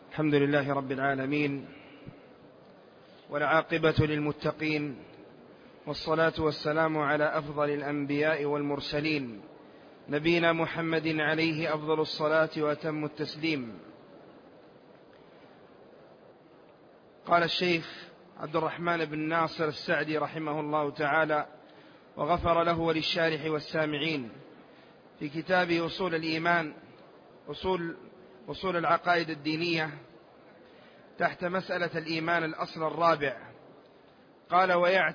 الحمد لله رب العالمين، والعاقبة للمتقين، والصلاة والسلام على أفضل الأنبياء والمرسلين، نبينا محمد عليه أفضل الصلاة وأتم التسليم. قال الشيخ عبد الرحمن بن ناصر السعدي رحمه الله تعالى وغفر له وللشارح والسامعين في كتابه أصول الإيمان، أصول العقائد الدينية، تحت مسألة الإيمان الأصل الرابع، قال: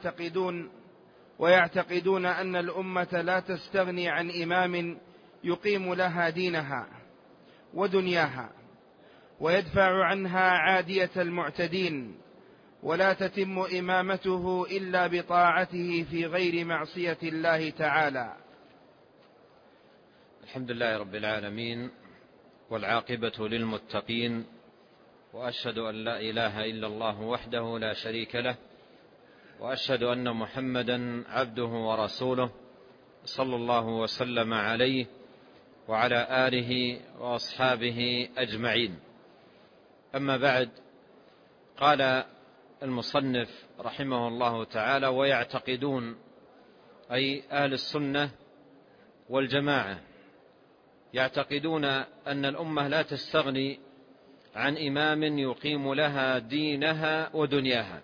ويعتقدون أن الأمة لا تستغني عن إمام يقيم لها دينها ودنياها ويدفع عنها عادية المعتدين، ولا تتم إمامته إلا بطاعته في غير معصية الله تعالى. الحمد لله رب العالمين، والعاقبة للمتقين، وأشهد أن لا إله إلا الله وحده لا شريك له، وأشهد أن محمدا عبده ورسوله، صلى الله وسلم عليه وعلى آله وأصحابه أجمعين. أما بعد، قال المصنف رحمه الله تعالى: ويعتقدون، أي أهل السنة والجماعة، يعتقدون أن الأمة لا تستغني عن إمام يقيم لها دينها ودنياها،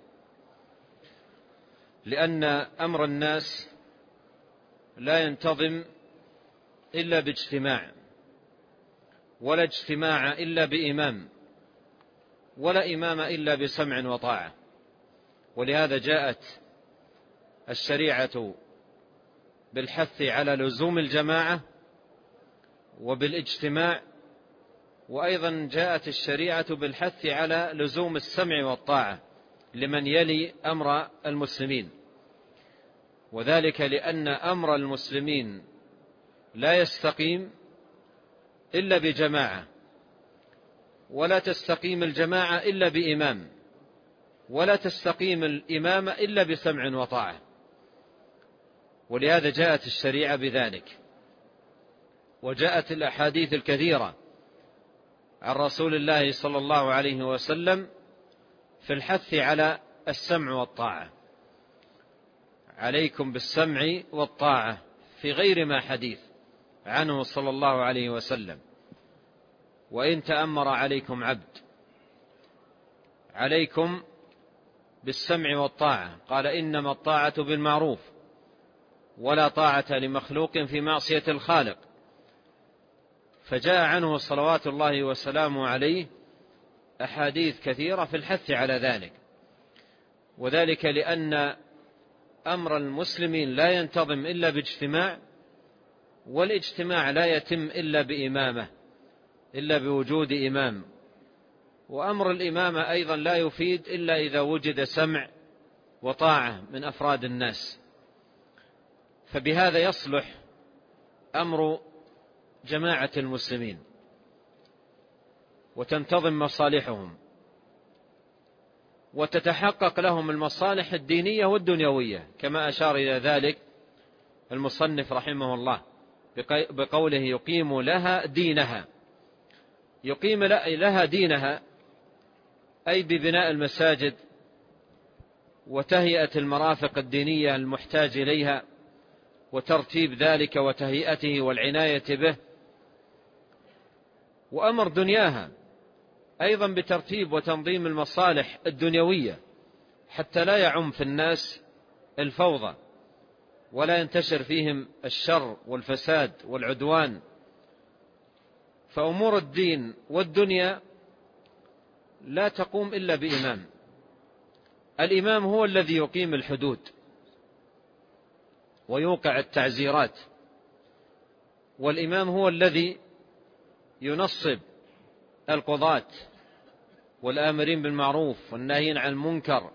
لأن أمر الناس لا ينتظم إلا باجتماع، ولا اجتماع إلا بإمام، ولا إمام إلا بسمع وطاعة. ولهذا جاءت الشريعة بالحث على لزوم الجماعة وبالاجتماع، وأيضا جاءت الشريعة بالحث على لزوم السمع والطاعة لمن يلي أمر المسلمين، وذلك لأن أمر المسلمين لا يستقيم إلا بجماعة، ولا تستقيم الجماعة إلا بإمام، ولا تستقيم الإمامة إلا بسمع وطاعة. ولهذا جاءت الشريعة بذلك، وجاءت الأحاديث الكثيرة عن رسول الله صلى الله عليه وسلم في الحث على السمع والطاعة: عليكم بالسمع والطاعة، في غير ما حديث عنه صلى الله عليه وسلم: وإن تأمر عليكم عبد. عليكم بالسمع والطاعة، قال: إنما الطاعة بالمعروف، ولا طاعة لمخلوق في معصية الخالق. فجاء عنه صلوات الله وسلامه عليه أحاديث كثيرة في الحث على ذلك، وذلك لأن أمر المسلمين لا ينتظم إلا باجتماع، والاجتماع لا يتم إلا بإمامة، إلا بوجود إمام، وأمر الإمامة أيضا لا يفيد إلا إذا وجد سمع وطاعة من أفراد الناس. فبهذا يصلح أمر جماعة المسلمين وتنتظم مصالحهم، وتتحقق لهم المصالح الدينية والدنيوية، كما أشار إلى ذلك المصنف رحمه الله بقوله: يقيم لها دينها. يقيم لها دينها أي ببناء المساجد وتهيئة المرافق الدينية المحتاج إليها، وترتيب ذلك وتهيئته والعناية به. وأمر دنياها أيضا بترتيب وتنظيم المصالح الدنيوية، حتى لا يعم في الناس الفوضى، ولا ينتشر فيهم الشر والفساد والعدوان. فأمور الدين والدنيا لا تقوم إلا بإمام. الإمام هو الذي يقيم الحدود ويوقع التعزيرات، والإمام هو الذي ينصب القضاة والآمرين بالمعروف والناهين عن المنكر،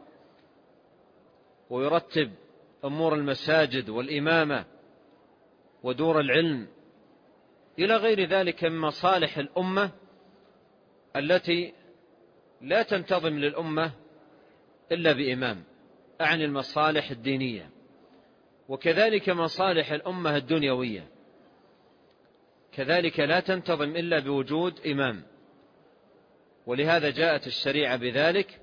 ويرتب أمور المساجد والإمامة ودور العلم إلى غير ذلك من مصالح الأمة التي لا تنتظم للأمة إلا بإمام، أعني المصالح الدينية، وكذلك مصالح الأمة الدنيوية كذلك لا تنتظم إلا بوجود إمام. ولهذا جاءت الشريعة بذلك.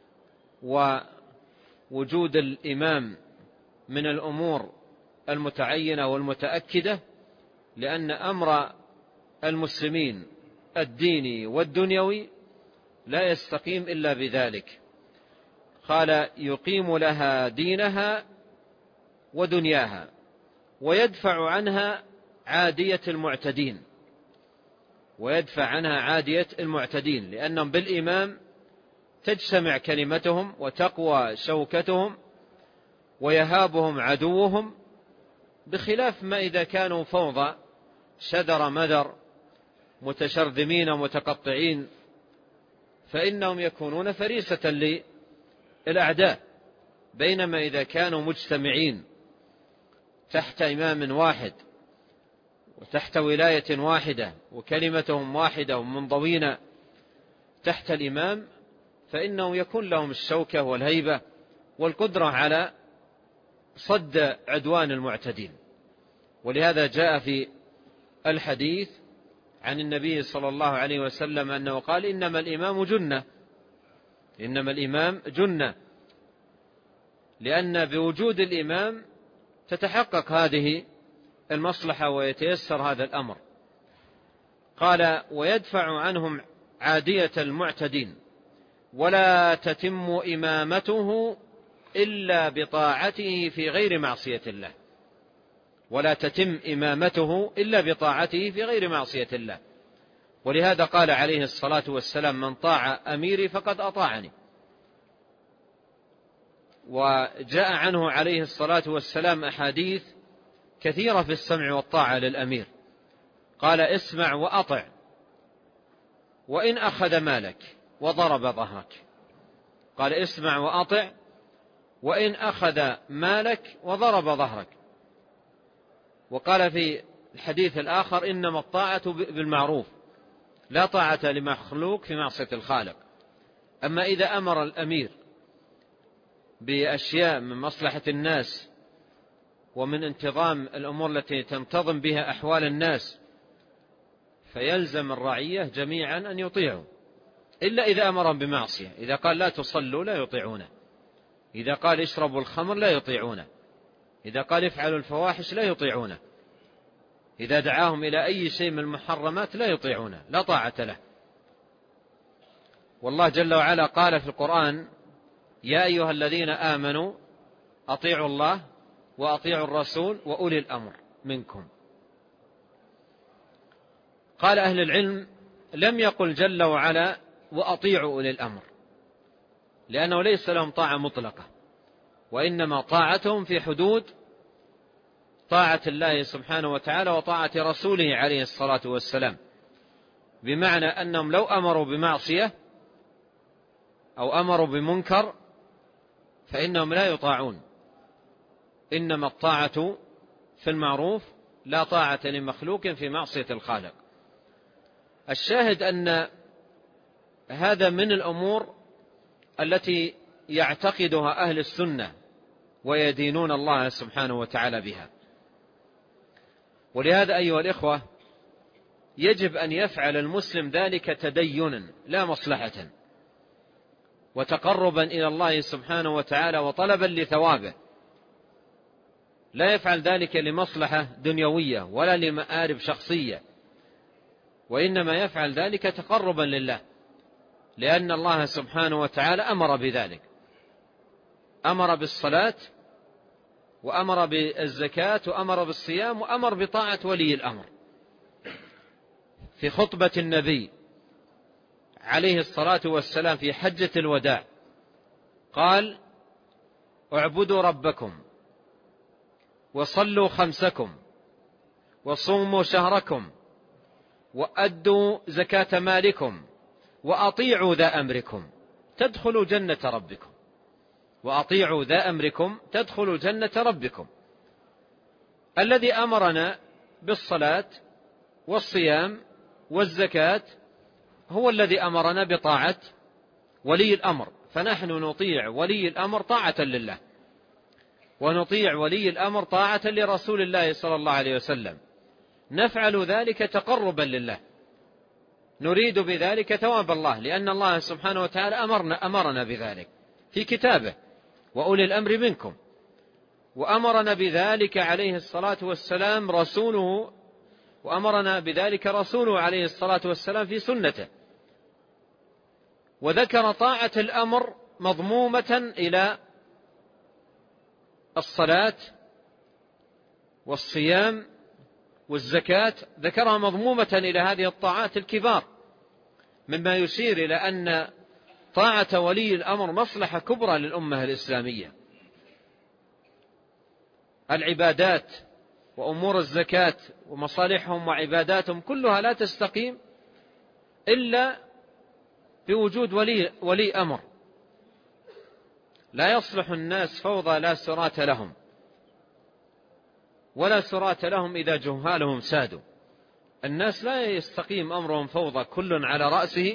ووجود الإمام من الأمور المتعينة والمتأكدة، لأن أمر المسلمين الديني والدنيوي لا يستقيم إلا بذلك. قال: يقيم لها دينها ودنياها ويدفع عنها عادية المعتدين، ويدفع عنها عادية المعتدين، لأنهم بالإمام تجتمع كلمتهم وتقوى شوكتهم ويهابهم عدوهم، بخلاف ما إذا كانوا فوضى شذر مذر متشرذمين متقطعين، فإنهم يكونون فريسة للأعداء. بينما إذا كانوا مجتمعين تحت إمام واحد وتحت ولاية واحدة وكلمتهم واحدة ومنضوين تحت الإمام، فإنه يكون لهم الشوكة والهيبة والقدرة على صد عدوان المعتدين. ولهذا جاء في الحديث عن النبي صلى الله عليه وسلم أنه قال: إنما الإمام جنة، إنما الإمام جنة، لأن بوجود الإمام تتحقق هذه المصلحة ويتيسر هذا الأمر. قال: ويدفع عنهم عادية المعتدين ولا تتم إمامته إلا بطاعته في غير معصية الله، ولا تتم إمامته إلا بطاعته في غير معصية الله. ولهذا قال عليه الصلاة والسلام: من طاع أميري فقد أطاعني. وجاء عنه عليه الصلاة والسلام أحاديث كثيرة في السمع والطاعة للأمير. قال: اسمع وأطع وإن أخذ مالك وضرب ظهرك. قال: اسمع وأطع وإن أخذ مالك وضرب ظهرك. وقال في الحديث الآخر: إنما الطاعة بالمعروف، لا طاعة لمخلوق في معصية الخالق. أما إذا أمر الأمير بأشياء من مصلحة الناس ومن انتظام الأمور التي تنتظم بها أحوال الناس، فيلزم الرعية جميعا أن يطيعوا، إلا إذا أمرهم بمعصية. إذا قال لا تصلوا لا يطيعونه، إذا قال اشربوا الخمر لا يطيعونه، إذا قال افعلوا الفواحش لا يطيعونه، إذا دعاهم إلى أي شيء من المحرمات لا يطيعونه، لا طاعة له. والله جل وعلا قال في القرآن: يا أيها الذين آمنوا أطيعوا الله وأطيعوا الرسول وأولي الأمر منكم. قال أهل العلم: لم يقل جل وعلا وأطيعوا أولي الأمر، لأنه ليس لهم طاعة مطلقة، وإنما طاعتهم في حدود طاعة الله سبحانه وتعالى وطاعة رسوله عليه الصلاة والسلام، بمعنى أنهم لو أمروا بمعصية أو أمروا بمنكر فإنهم لا يطاعون. إنما الطاعة في المعروف، لا طاعة لمخلوق في معصية الخالق. الشاهد أن هذا من الأمور التي يعتقدها أهل السنة ويدينون الله سبحانه وتعالى بها. ولهذا أيها الإخوة، يجب أن يفعل المسلم ذلك تدينا لا مصلحة، وتقربا إلى الله سبحانه وتعالى وطلبا لثوابه. لا يفعل ذلك لمصلحة دنيوية ولا لمآرب شخصية، وإنما يفعل ذلك تقربا لله، لأن الله سبحانه وتعالى أمر بذلك، أمر بالصلاة وأمر بالزكاة وأمر بالصيام وأمر بطاعة ولي الأمر. في خطبة النبي عليه الصلاة والسلام في حجة الوداع قال: اعبدوا ربكم وصلوا خمسكم وصوموا شهركم وأدوا زكاة مالكم وأطيعوا ذا أمركم تدخلوا جنة ربكم، وأطيعوا ذا أمركم تدخلوا جنة ربكم. الذي أمرنا بالصلاة والصيام والزكاة هو الذي أمرنا بطاعة ولي الأمر، فنحن نطيع ولي الأمر طاعة لله، ونطيع ولي الأمر طاعة لرسول الله صلى الله عليه وسلم. نفعل ذلك تقربا لله، نريد بذلك ثواب الله، لأن الله سبحانه وتعالى أمرنا بذلك في كتابه: وأولي الأمر منكم. وأمرنا بذلك عليه الصلاة والسلام رسوله، وأمرنا بذلك رسوله عليه الصلاة والسلام في سنته. وذكر طاعة الأمر مضمومة إلى الصلاة والصيام والزكاة، ذكرها مضمومة إلى هذه الطاعات الكبار، مما يشير إلى أن طاعة ولي الأمر مصلحة كبرى للأمة الإسلامية. العبادات وأمور الزكاة ومصالحهم وعباداتهم كلها لا تستقيم إلا بوجود ولي أمر. لا يصلح الناس فوضى لا سرات لهم، ولا سرات لهم إذا جهالهم سادوا. الناس لا يستقيم أمرهم فوضى كل على رأسه،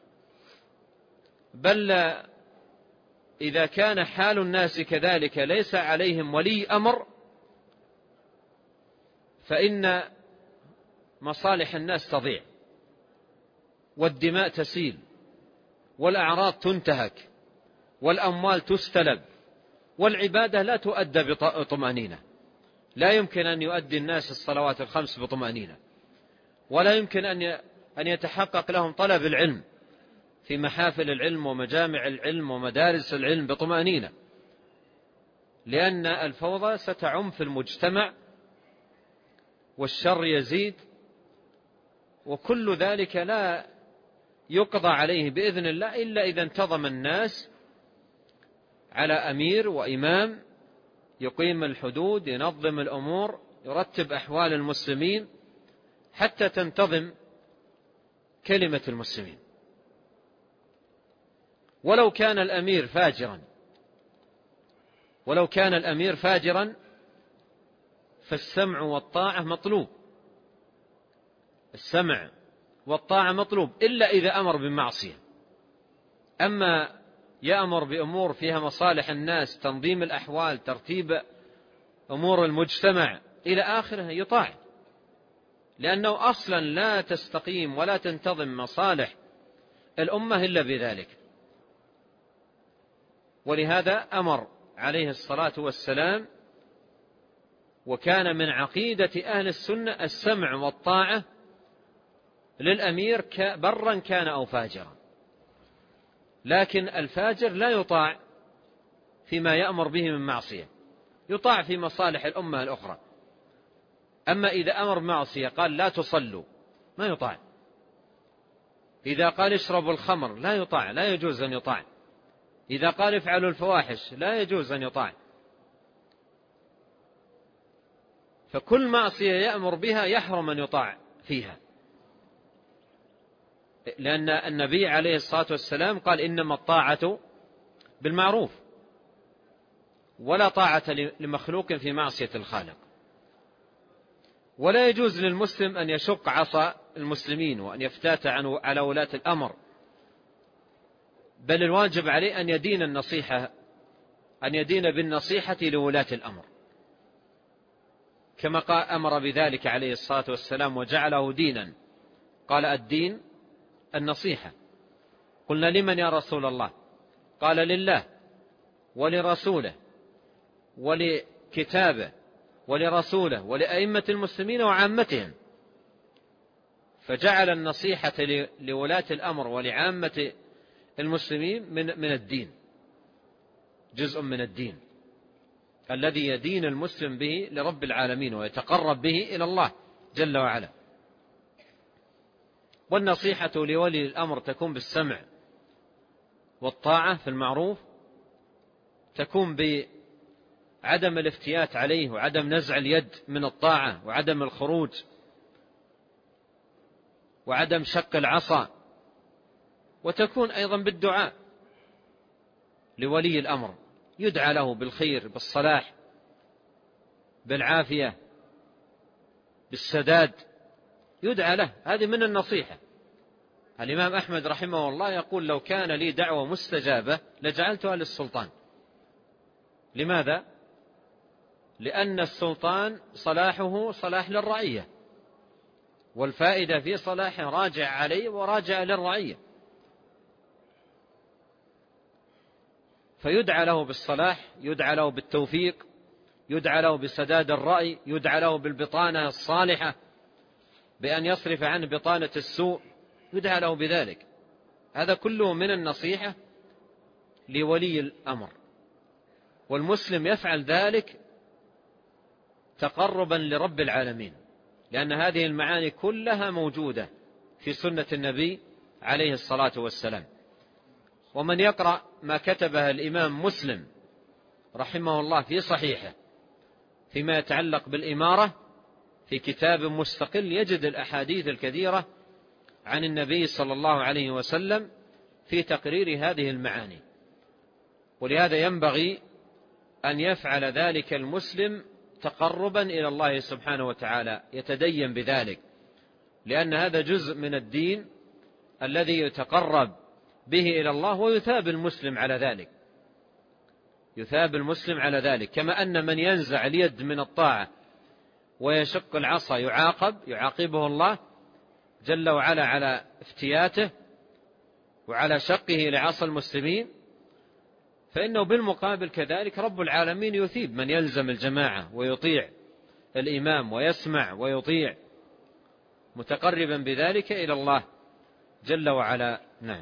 بل إذا كان حال الناس كذلك ليس عليهم ولي أمر، فإن مصالح الناس تضيع، والدماء تسيل، والأعراض تنتهك، والأموال تستلب، والعبادة لا تؤدى بطمأنينة. لا يمكن أن يؤدي الناس الصلوات الخمس بطمأنينة، ولا يمكن أن يتحقق لهم طلب العلم في محافل العلم ومجامع العلم ومدارس العلم بطمأنينة، لأن الفوضى ستعم في المجتمع، والشر يزيد، وكل ذلك لا يقضى عليه بإذن الله إلا إذا انتظم الناس على أمير وإمام يقيم الحدود، ينظم الأمور، يرتب أحوال المسلمين حتى تنتظم كلمة المسلمين. ولو كان الأمير فاجرا فالسمع والطاعة مطلوب، السمع والطاعة مطلوب، إلا إذا أمر بمعصية. أما يأمر بأمور فيها مصالح الناس، تنظيم الأحوال، ترتيب أمور المجتمع إلى آخره، يطاع، لأنه أصلا لا تستقيم ولا تنتظم مصالح الأمة إلا بذلك. ولهذا أمر عليه الصلاة والسلام، وكان من عقيدة أهل السنة السمع والطاعة للأمير برا كان أو فاجرا. لكن الفاجر لا يطاع فيما يأمر به من معصية، يطاع في مصالح الأمة الأخرى. أما إذا أمر معصية قال لا تصلوا ما يطاع، إذا قال اشربوا الخمر لا يطاع، لا يجوز أن يطاع، إذا قال افعلوا الفواحش لا يجوز أن يطاع. فكل معصية يأمر بها يحرم أن يطاع فيها، لأن النبي عليه الصلاة والسلام قال إنما الطاعة بالمعروف، ولا طاعة لمخلوق في معصية الخالق. ولا يجوز للمسلم أن يشق عصا المسلمين وأن يفتات على ولاة الأمر، بل الواجب عليه أن يدين بالنصيحة لولاة الأمر، كما أمر بذلك عليه الصلاة والسلام وجعله دينا. قال الدين النصيحة. قلنا لمن يا رسول الله؟ قال لله ولرسوله ولكتابه ولرسوله ولأئمة المسلمين وعامتهم. فجعل النصيحة لولاة الأمر ولعامة المسلمين من الدين، جزء من الدين الذي يدين المسلم به لرب العالمين ويتقرب به إلى الله جل وعلا. والنصيحة لولي الأمر تكون بالسمع والطاعة في المعروف، تكون بعدم الافتيات عليه وعدم نزع اليد من الطاعة وعدم الخروج وعدم شق العصا، وتكون أيضا بالدعاء لولي الأمر، يدعى له بالخير، بالصلاح، بالعافية، بالسداد، يدعى له. هذه من النصيحة. الإمام أحمد رحمه الله يقول لو كان لي دعوة مستجابة لجعلتها للسلطان. لماذا؟ لأن السلطان صلاحه صلاح للرعية، والفائدة في صلاحه راجع عليه وراجع للرعية، فيدعى له بالصلاح، يدعى له بالتوفيق، يدعى له بسداد الرأي، يدعى له بالبطانة الصالحة بأن يصرف عنه بطانة السوء، يدعى له بذلك. هذا كله من النصيحة لولي الأمر، والمسلم يفعل ذلك تقربا لرب العالمين، لأن هذه المعاني كلها موجودة في سنة النبي عليه الصلاة والسلام. ومن يقرأ ما كتبه الإمام مسلم رحمه الله في صحيحه فيما يتعلق بالإمارة في كتاب مستقل يجد الأحاديث الكثيرة عن النبي صلى الله عليه وسلم في تقرير هذه المعاني. ولهذا ينبغي أن يفعل ذلك المسلم تقربا إلى الله سبحانه وتعالى، يتدين بذلك، لأن هذا جزء من الدين الذي يتقرب به إلى الله، ويثاب المسلم على ذلك، يثاب المسلم على ذلك. كما أن من ينزع اليد من الطاعة ويشق العصا يعاقبه الله جل وعلا على افتياته وعلى شقه لعصا المسلمين، فإنه بالمقابل كذلك رب العالمين يثيب من يلزم الجماعة ويطيع الإمام ويسمع ويطيع، متقربا بذلك إلى الله جل وعلا. نعم.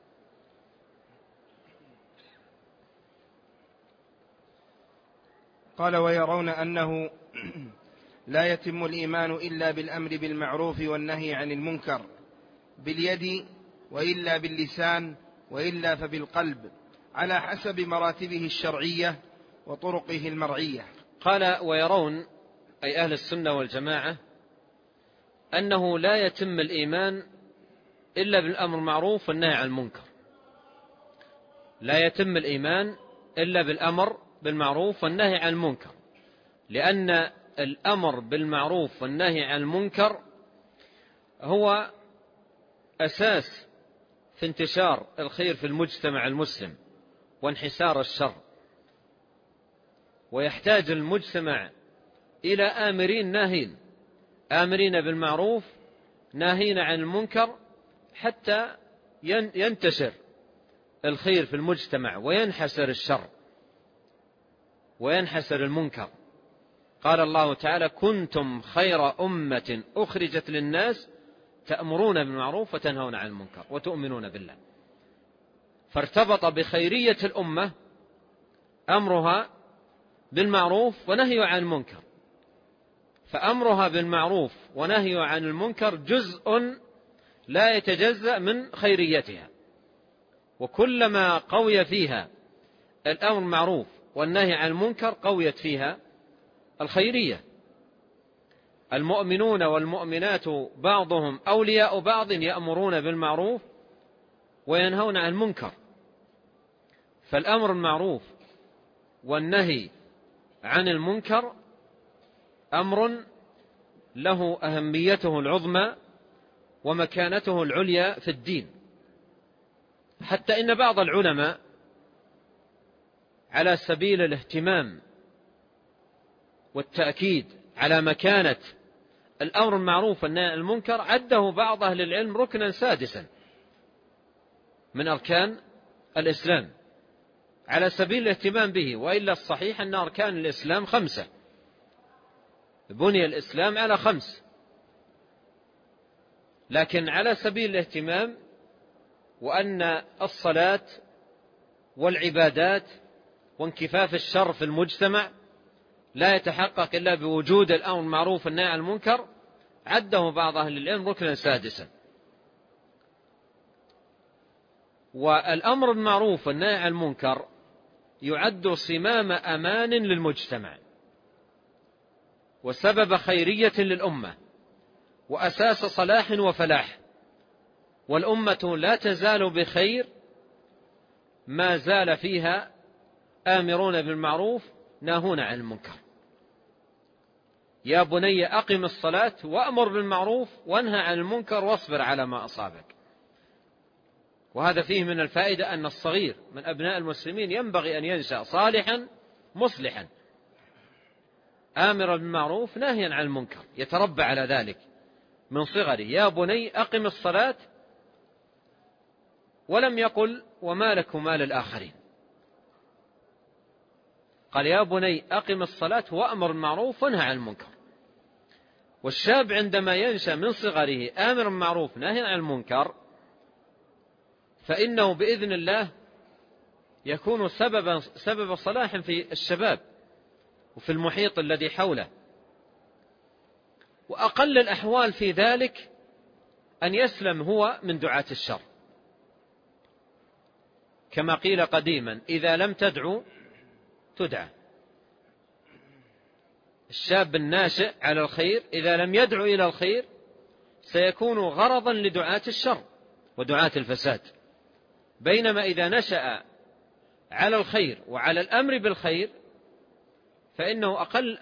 قال: ويرون أنه لا يتم الإيمان إلا بالأمر بالمعروف والنهي عن المنكر باليد، وإلا باللسان، وإلا فبالقلب، على حسب مراتبه الشرعية وطرقه المرعية. قال: ويرون أي أهل السنة والجماعة أنه لا يتم الإيمان إلا بالأمر بالمعروف والنهي عن المنكر. لا يتم الإيمان إلا بالأمر بالمعروف والنهي عن المنكر، لأن الأمر بالمعروف والنهي عن المنكر هو أساس في انتشار الخير في المجتمع المسلم وانحسار الشر، ويحتاج المجتمع إلى آمرين ناهين، آمرين بالمعروف ناهين عن المنكر، حتى ينتشر الخير في المجتمع وينحسر الشر وينحسر المنكر. قال الله تعالى: كنتم خير أمة أخرجت للناس تأمرون بالمعروف وتنهون عن المنكر وتؤمنون بالله. فارتبط بخيرية الأمة أمرها بالمعروف ونهي عن المنكر، فأمرها بالمعروف ونهي عن المنكر جزء لا يتجزأ من خيريتها، وكلما قوي فيها الأمر بالمعروف والنهي عن المنكر قويت فيها الخيرية. المؤمنون والمؤمنات بعضهم أولياء بعض يأمرون بالمعروف وينهون عن المنكر. فالأمر بالمعروف والنهي عن المنكر أمر له أهميته العظمى ومكانته العليا في الدين، حتى إن بعض العلماء على سبيل الاهتمام والتأكيد على مكانة الأمر بالمعروف والنهي عن المنكر عده بعض أهل العلم ركنا سادسا من أركان الإسلام على سبيل الاهتمام به، وإلا الصحيح أن أركان الإسلام 5، بني الإسلام على 5، لكن على سبيل الاهتمام وأن الصلاة والعبادات وانكفاف الشر في المجتمع لا يتحقق إلا بوجود الأمر بالمعروف والنهي عن المنكر، عده بعض أهل العلم ركنا سادسا. والأمر بالمعروف والنهي عن المنكر يعد صمام أمان للمجتمع وسبب خيرية للأمة وأساس صلاح وفلاح، والأمة لا تزال بخير ما زال فيها آمرون بالمعروف ناهون عن المنكر. يا بني أقم الصلاة وأمر بالمعروف وانهى عن المنكر واصبر على ما أصابك. وهذا فيه من الفائدة أن الصغير من أبناء المسلمين ينبغي أن ينشأ صالحا مصلحا آمرا بالمعروف ناهيا عن المنكر، يتربى على ذلك من صغره: يا بني أقم الصلاة، ولم يقل وما لك وما للآخرين. قال: يا بني أقم الصلاة وأمر بالمعروف وانهى عن المنكر. والشاب عندما ينشأ من صغره آمر بالمعروف ناهي عن المنكر، فإنه بإذن الله يكون سبب صلاح في الشباب وفي المحيط الذي حوله. وأقل الأحوال في ذلك أن يسلم هو من دعاة الشر، كما قيل قديما: إذا لم تدعو تدعى. الشاب الناشئ على الخير إذا لم يدعو إلى الخير سيكون غرضا لدعاة الشر ودعاة الفساد، بينما إذا نشأ على الخير وعلى الأمر بالخير فإنه أقل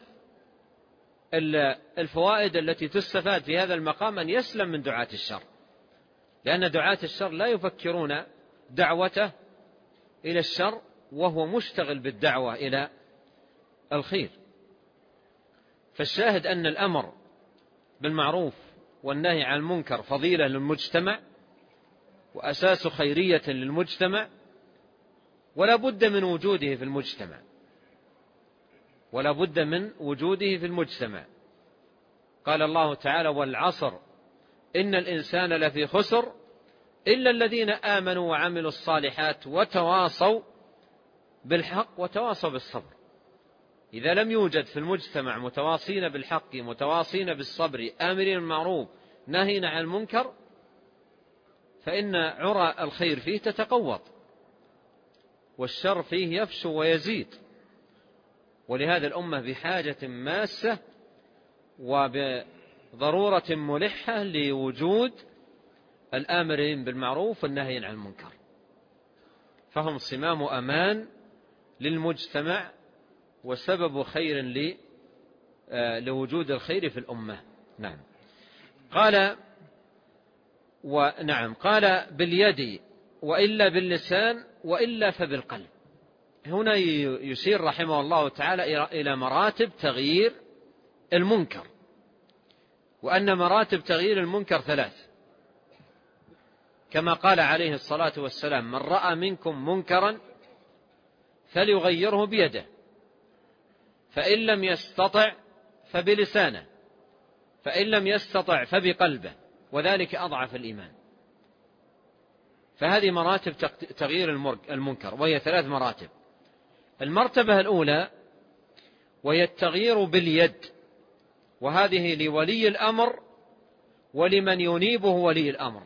الفوائد التي تستفاد في هذا المقام أن يسلم من دعاة الشر، لأن دعاة الشر لا يفكرون دعوته إلى الشر وهو مشتغل بالدعوة إلى الخير. فالشاهد أن الأمر بالمعروف والنهي عن المنكر فضيلة للمجتمع وأساس خيرية للمجتمع، ولا بد من وجوده في المجتمع، ولا بد من وجوده في المجتمع. قال الله تعالى: والعصر إن الإنسان لفي خسر إلا الذين آمنوا وعملوا الصالحات وتواصوا بالحق وتواصوا بالصبر. إذا لم يوجد في المجتمع متواصين بالحق متواصين بالصبر آمرين بالمعروف ناهين عن المنكر فإن عرى الخير فيه تتقوض والشر فيه يفشو ويزيد. ولهذا الأمة بحاجة ماسة وبضرورة ملحة لوجود الآمرين بالمعروف والناهين عن المنكر، فهم صمام أمان للمجتمع وسبب خير لوجود الخير في الأمة. نعم. قال باليد وإلا باللسان وإلا فبالقلب. هنا يشير رحمه الله تعالى إلى مراتب تغيير المنكر، وأن مراتب تغيير المنكر 3، كما قال عليه الصلاة والسلام: من رأى منكم منكرا فليغيره بيده، فإن لم يستطع فبلسانه، فإن لم يستطع فبقلبه، وذلك أضعف الإيمان. فهذه مراتب تغيير المنكر، وهي 3 مراتب. المرتبة الأولى وهي التغيير باليد، وهذه لولي الأمر ولمن ينيبه ولي الأمر،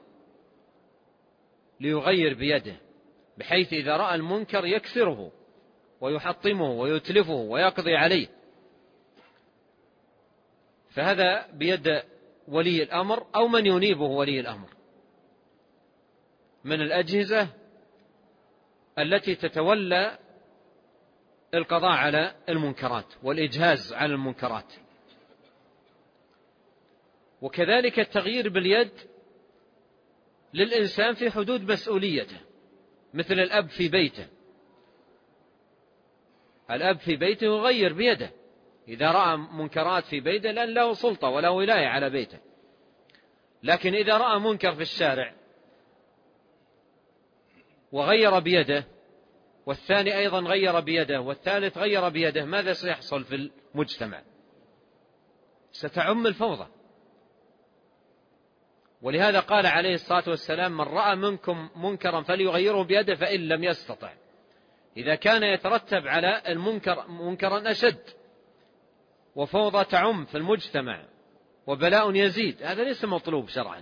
ليغير بيده، بحيث إذا رأى المنكر يكسره ويحطمه ويتلفه ويقضي عليه. فهذا بيد ولي الأمر أو من ينيبه ولي الأمر من الأجهزة التي تتولى القضاء على المنكرات والإجهاز على المنكرات. وكذلك التغيير باليد للإنسان في حدود مسؤوليته، مثل الأب في بيته. الأب في بيته يغير بيده إذا رأى منكرات في بيته، لأن له سلطة وله ولاية على بيته. لكن إذا رأى منكر في الشارع وغير بيده، والثاني أيضا غير بيده، والثالث غير بيده، ماذا سيحصل في المجتمع؟ ستعم الفوضى. ولهذا قال عليه الصلاة والسلام: من رأى منكم منكرا فليغيره بيده فإن لم يستطع. إذا كان يترتب على المنكر منكرا أشد وفوضى تعم في المجتمع وبلاء يزيد، هذا ليس مطلوب شرعا،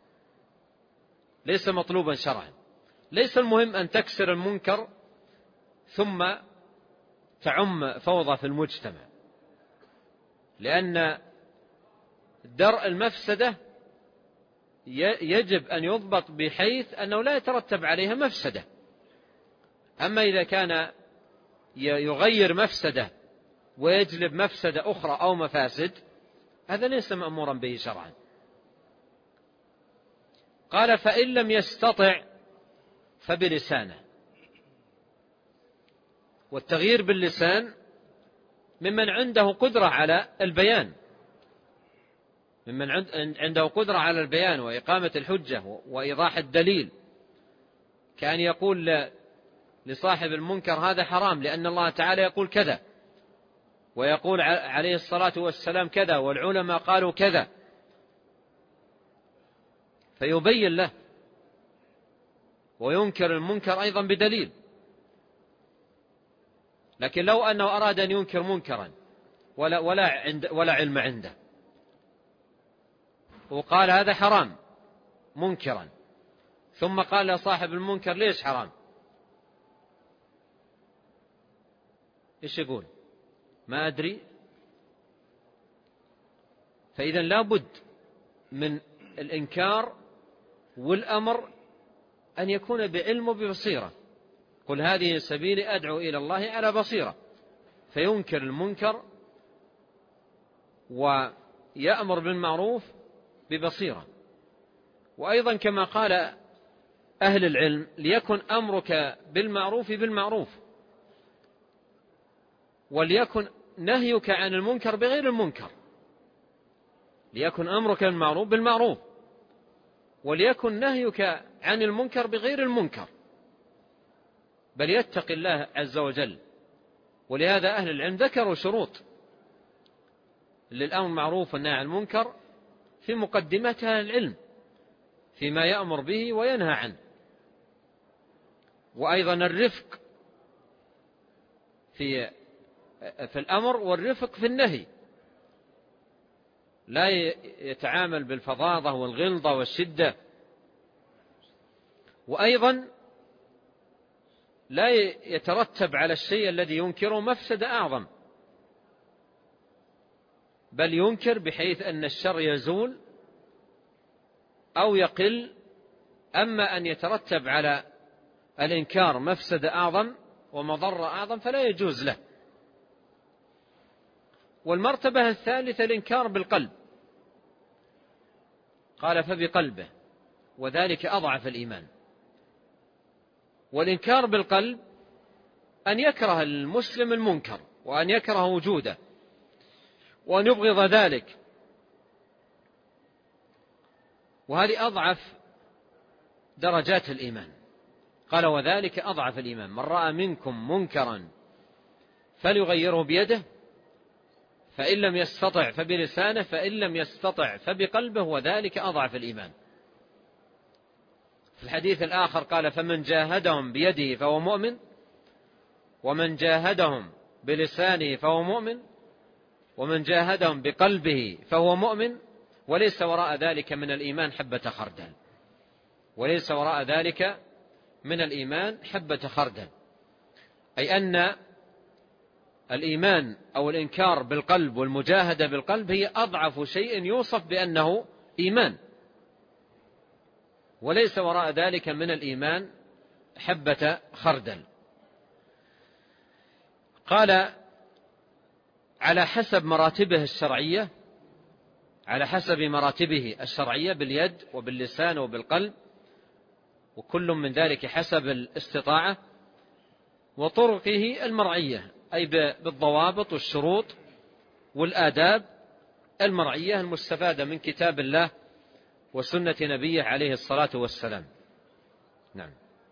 ليس مطلوبا شرعا. ليس المهم أن تكسر المنكر ثم تعم فوضى في المجتمع، لأن درء المفسدة يجب أن يضبط بحيث أنه لا يترتب عليها مفسدة. أما إذا كان يغير مفسدة ويجلب مفسدة أخرى أو مفاسد، هذا ليس مأمورا به شرعا. قال: فإن لم يستطع فبلسانه. والتغيير باللسان ممن عنده قدرة على البيان، ممن عنده قدرة على البيان وإقامة الحجة وإيضاح الدليل، كأن يقول لصاحب المنكر هذا حرام لأن الله تعالى يقول كذا، ويقول عليه الصلاة والسلام كذا، والعلماء قالوا كذا، فيبين له وينكر المنكر أيضا بدليل. لكن لو أنه أراد أن ينكر منكرا ولا علم عنده، وقال هذا حرام منكرا، ثم قال لصاحب المنكر ليش حرام، إيش يقول؟ ما أدري. فإذا لابد من الإنكار والأمر أن يكون بعلم وببصيرة. قل هذه سبيلي أدعو إلى الله على بصيرة، فينكر المنكر ويأمر بالمعروف ببصيرة. وأيضا كما قال أهل العلم: ليكن أمرك بالمعروف بالمعروف، وليكن نهيك عن المنكر بغير المنكر. ليكن أمرك بالمعروف بالمعروف، وليكن نهيك عن المنكر بغير المنكر، بل يتقي الله عز وجل. ولهذا أهل العلم ذكروا شروط للأمر بالمعروف والنهي عن المنكر في مقدمتها العلم فيما يأمر به وينهى عنه. وأيضا الرفق في الأمر والرفق في النهي، لا يتعامل بالفظاظة والغلظة والشدة. وأيضا لا يترتب على الشيء الذي ينكره مفسدة أعظم، بل ينكر بحيث أن الشر يزول أو يقل. أما أن يترتب على الإنكار مفسدة أعظم ومضرة أعظم فلا يجوز له. والمرتبة الثالثة الإنكار بالقلب، قال فبقلبه، وذلك أضعف الإيمان. والإنكار بالقلب أن يكره المسلم المنكر، وأن يكره وجوده، وأن يبغض ذلك، وهذه أضعف درجات الإيمان. قال وذلك أضعف الإيمان. من رأى منكم منكرا فليغيره بيده، فإن لم يستطع فبلسانه، فإن لم يستطع فبقلبه، وذلك أضعف الإيمان. في الحديث الآخر قال فمن جاهدهم بيده فهو مؤمن، ومن جاهدهم بلسانه فهو مؤمن، ومن جاهدهم بقلبه فهو مؤمن، وليس وراء ذلك من الإيمان حبة خردل. وليس وراء ذلك من الإيمان حبة خردل، أي أن الإيمان أو الإنكار بالقلب والمجاهدة بالقلب هي أضعف شيء يوصف بأنه إيمان، وليس وراء ذلك من الإيمان حبة خردل. قال على حسب مراتبه الشرعية، على حسب مراتبه الشرعية باليد وباللسان وبالقلب، وكل من ذلك حسب الاستطاعة، وطرقه المرعية أي بالضوابط والشروط والآداب المرعية المستفادة من كتاب الله وسنة نبيه عليه الصلاة والسلام. نعم.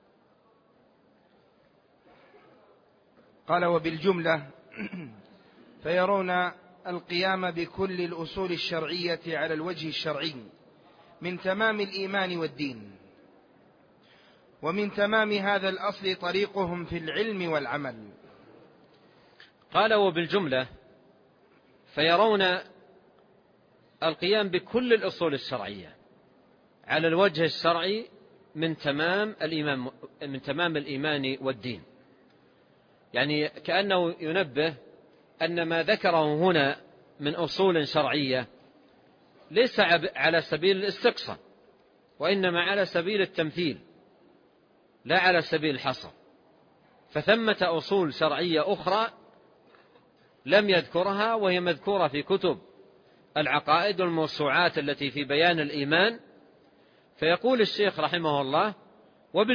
قال وبالجملة فيرون القيام بكل الأصول الشرعية على الوجه الشرعي من تمام الإيمان والدين، ومن تمام هذا الأصل طريقهم في العلم والعمل. قال وبالجملة فيرون القيام بكل الأصول الشرعية على الوجه الشرعي من تمام الإيمان والدين. يعني كأنه ينبه أن ما ذكره هنا من أصول شرعية ليس على سبيل الاستقصاء، وإنما على سبيل التمثيل لا على سبيل الحصر. فثمة أصول شرعية أخرى لم يذكرها، وهي مذكورة في كتب العقائد والموسوعات التي في بيان الإيمان. فيقول الشيخ رحمه الله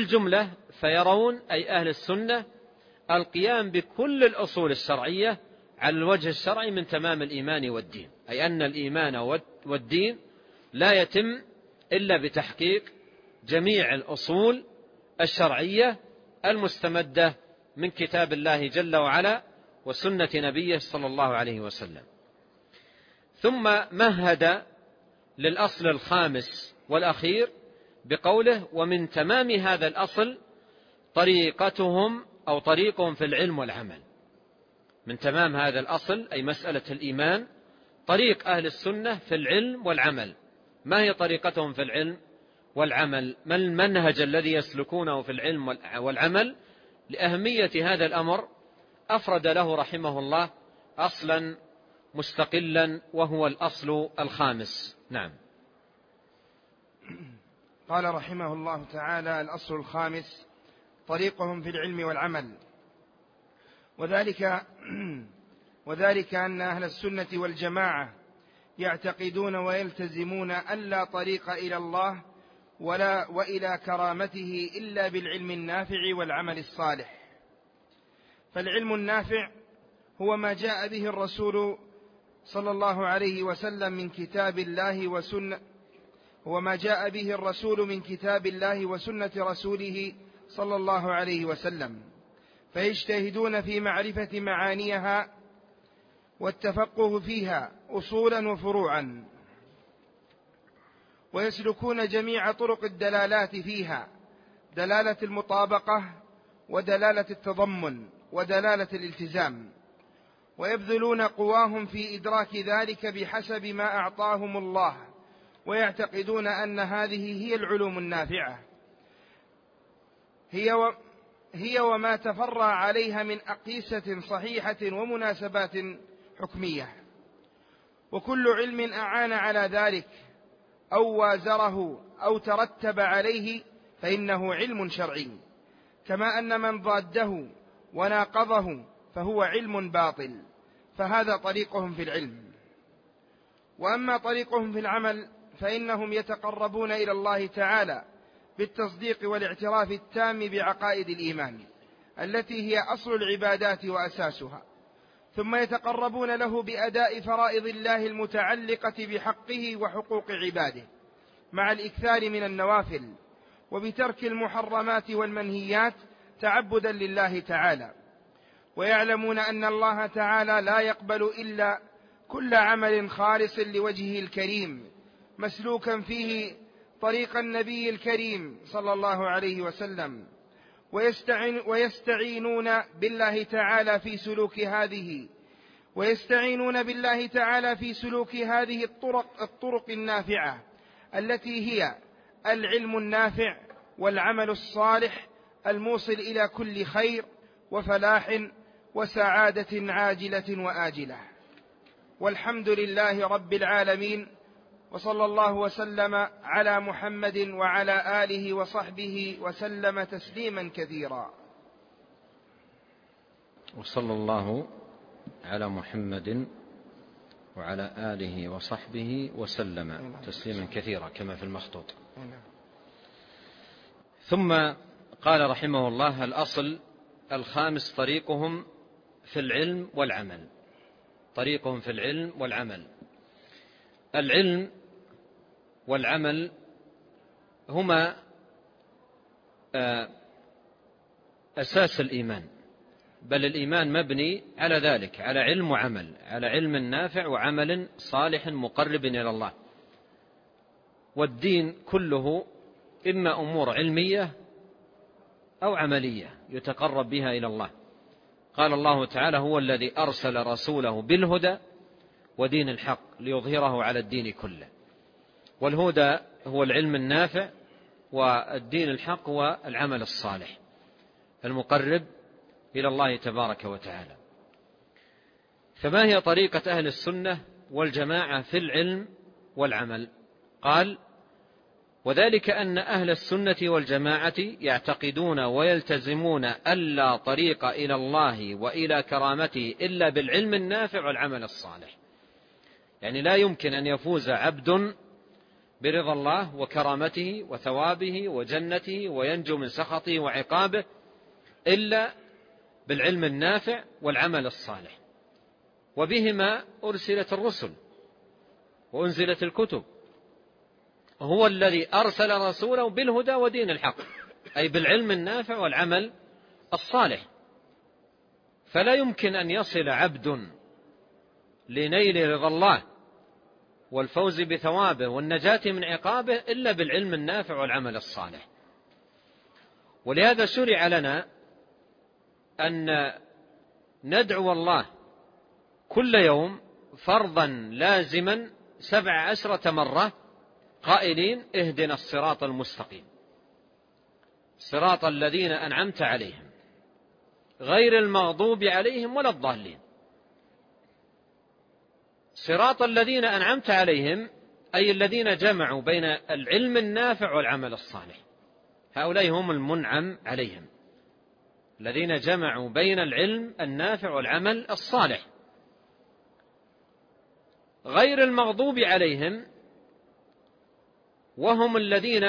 وبالجملة فيرون أي أهل السنة القيام بكل الأصول الشرعية على الوجه الشرعي من تمام الإيمان والدين، أي أن الإيمان والدين لا يتم إلا بتحقيق جميع الأصول الشرعية المستمدة من كتاب الله جل وعلا وسنة نبيه صلى الله عليه وسلم. ثم مهد للأصل الخامس والأخير بقوله: ومن تمام هذا الأصل طريقتهم أو طريقهم في العلم والعمل. من تمام هذا الأصل أي مسألة الإيمان طريق أهل السنة في العلم والعمل. ما هي طريقتهم في العلم والعمل؟ ما المنهج الذي يسلكونه في العلم والعمل؟ لأهمية هذا الأمر أفرد له رحمه الله أصلا مستقلا وهو الأصل الخامس. نعم. قال رحمه الله تعالى: الأصل الخامس طريقهم في العلم والعمل، وذلك أن أهل السنة والجماعة يعتقدون ويلتزمون أن لا طريق إلى الله وإلى كرامته إلا بالعلم النافع والعمل الصالح. فالعلم النافع هو ما جاء به الرسول صلى الله عليه وسلم من كتاب الله وسنة وسنة رسوله صلى الله عليه وسلم، فيجتهدون في معرفة معانيها والتفقه فيها أصولا وفروعا، ويسلكون جميع طرق الدلالات فيها: دلالة المطابقة ودلالة التضمن ودلالة الالتزام، ويبذلون قواهم في إدراك ذلك بحسب ما أعطاهم الله، ويعتقدون أن هذه هي العلوم النافعة، هي وما تفرع عليها من أقيسة صحيحة ومناسبات حكمية. وكل علم أعان على ذلك أو وازره أو ترتب عليه فإنه علم شرعي، كما أن من ضاده وناقضه فهو علم باطل. فهذا طريقهم في العلم. وأما طريقهم في العمل فإنهم يتقربون إلى الله تعالى بالتصديق والاعتراف التام بعقائد الإيمان التي هي أصل العبادات وأساسها، ثم يتقربون له بأداء فرائض الله المتعلقة بحقه وحقوق عباده مع الإكثار من النوافل، وبترك المحرمات والمنهيات تعبدا لله تعالى. ويعلمون أن الله تعالى لا يقبل إلا كل عمل خالص لوجهه الكريم مسلوكا فيه طريق النبي الكريم صلى الله عليه وسلم، ويستعينون بالله تعالى في سلوك هذه الطرق النافعة التي هي العلم النافع والعمل الصالح الموصل إلى كل خير وفلاح وسعادة عاجلة وآجلة. والحمد لله رب العالمين، وصلى الله وسلم على محمد وعلى آله وصحبه وسلم تسليما كثيرا. وصلى الله على محمد وعلى آله وصحبه وسلم تسليما كثيرا كما في المخطوط. ثم قال رحمه الله: الأصل الخامس طريقهم في العلم والعمل. طريقهم في العلم والعمل. العلم والعمل هما أساس الإيمان، بل الإيمان مبني على ذلك، على علم وعمل، على علم نافع وعمل صالح مقرب إلى الله. والدين كله إما أمور علمية أو عملية يتقرب بها إلى الله. قال الله تعالى: هو الذي أرسل رسوله بالهدى ودين الحق ليظهره على الدين كله. والهدى هو العلم النافع، والدين الحق هو العمل الصالح المقرب إلى الله تبارك وتعالى. فما هي طريقة أهل السنة والجماعة في العلم والعمل؟ قال: وذلك أن أهل السنة والجماعة يعتقدون ويلتزمون ألا طريق إلى الله وإلى كرامته إلا بالعلم النافع والعمل الصالح. يعني لا يمكن أن يفوز عبد برضا الله وكرامته وثوابه وجنته وينجو من سخطه وعقابه إلا بالعلم النافع والعمل الصالح. وبهما أرسلت الرسل وأنزلت الكتب. هو الذي أرسل رسوله بالهدى ودين الحق، أي بالعلم النافع والعمل الصالح. فلا يمكن أن يصل عبد لنيل رضا الله والفوز بثوابه والنجاة من عقابه إلا بالعلم النافع والعمل الصالح. ولهذا شرع لنا أن ندعو الله كل يوم فرضا لازما 17 مرة قائلين: اهدنا الصراط المستقيم، صراط الذين أنعمت عليهم غير المغضوب عليهم ولا الضالين. صراط الذين أنعمت عليهم أي الذين جمعوا بين العلم النافع والعمل الصالح، هؤلاء هم المنعم عليهم، الذين جمعوا بين العلم النافع والعمل الصالح. غير المغضوب عليهم وهم الذين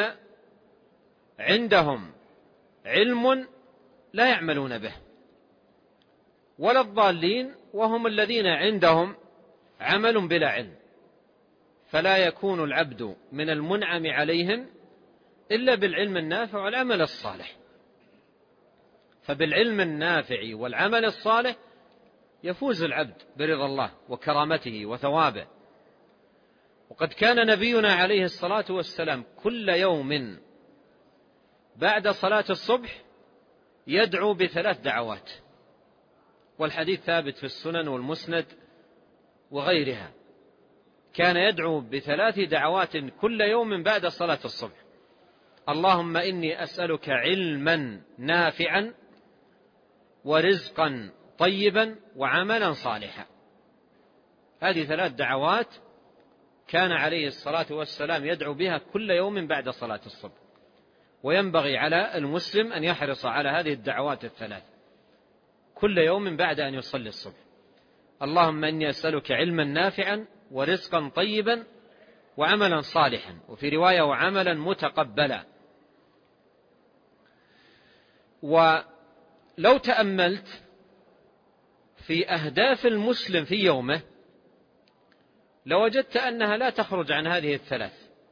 عندهم علم لا يعملون به، ولا الضالين وهم الذين عندهم عمل بلا علم. فلا يكون العبد من المنعم عليهم إلا بالعلم النافع والعمل الصالح. فبالعلم النافع والعمل الصالح يفوز العبد برضا الله وكرامته وثوابه. وقد كان نبينا عليه الصلاة والسلام كل يوم بعد صلاة الصبح يدعو ب3 دعوات، والحديث ثابت في السنن والمسند وغيرها. كان يدعو ب3 دعوات كل يوم بعد صلاة الصبح: اللهم إني أسألك علما نافعا ورزقا طيبا وعملا صالحا. هذه 3 دعوات كان عليه الصلاة والسلام يدعو بها كل يوم بعد صلاة الصبح، وينبغي على المسلم أن يحرص على هذه الدعوات ال3 كل يوم بعد أن يصلي الصبح: اللهم إني أسألك علما نافعا ورزقا طيبا وعملا صالحا، وفي رواية وعملا متقبلا. ولو تأملت في أهداف المسلم في يومه لوجدت أنها لا تخرج عن هذه ال3.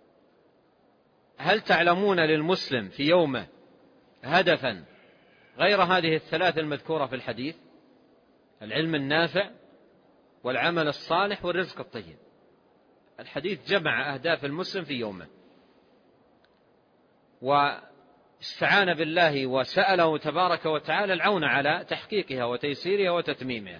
هل تعلمون للمسلم في يومه هدفا غير هذه ال3 المذكورة في الحديث؟ العلم النافع والعمل الصالح والرزق الطيب. الحديث جمع أهداف المسلم في يومه، واستعان بالله وسأله تبارك وتعالى العون على تحقيقها وتيسيرها وتتميمها.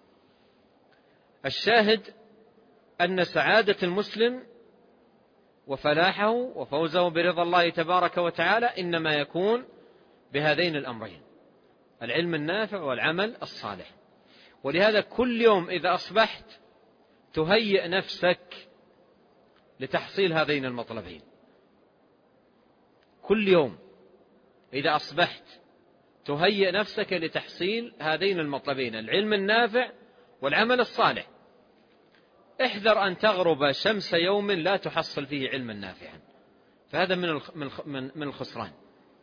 الشاهد أن سعادة المسلم وفلاحه وفوزه برضا الله تبارك وتعالى إنما يكون بهذين الأمرين: العلم النافع والعمل الصالح. ولهذا كل يوم إذا أصبحت تهيئ نفسك لتحصيل هذين المطلبين. كل يوم إذا أصبحت تهيئ نفسك لتحصيل هذين المطلبين: العلم النافع والعمل الصالح. احذر أن تغرب شمس يوم لا تحصل فيه علما نافعا، فهذا من الخسران.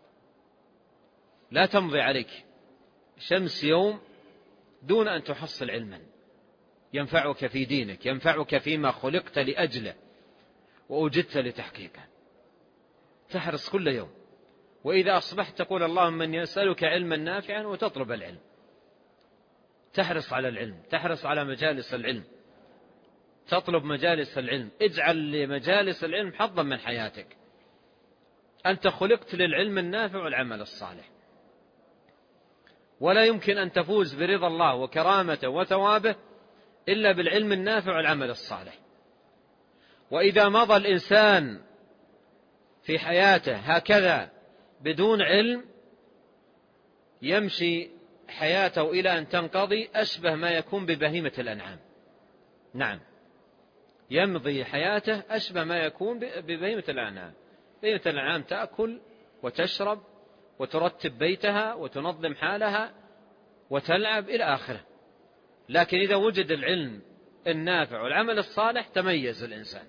لا تمضي عليك شمس يوم دون أن تحصل علما ينفعك في دينك، ينفعك فيما خلقت لأجله وأوجدت لتحقيقه. تحرص كل يوم، وإذا أصبحت تقول اللهم إني أسألك علما نافعا وتطلب العلم. تحرص على العلم، تحرص على مجالس العلم، تطلب مجالس العلم. اجعل لمجالس العلم حظا من حياتك. أنت خلقت للعلم النافع والعمل الصالح، ولا يمكن أن تفوز برضا الله وكرامته وثوابه إلا بالعلم النافع والعمل الصالح. وإذا مضى الإنسان في حياته هكذا بدون علم يمشي حياته إلى أن تنقضي أشبه ما يكون ببهيمة الأنعام. نعم، يمضي حياته أشبه ما يكون ببهيمة الأنعام. بهيمة الأنعام تأكل وتشرب وترتب بيتها وتنظم حالها وتلعب إلى آخره. لكن إذا وجد العلم النافع والعمل الصالح تميز الإنسان.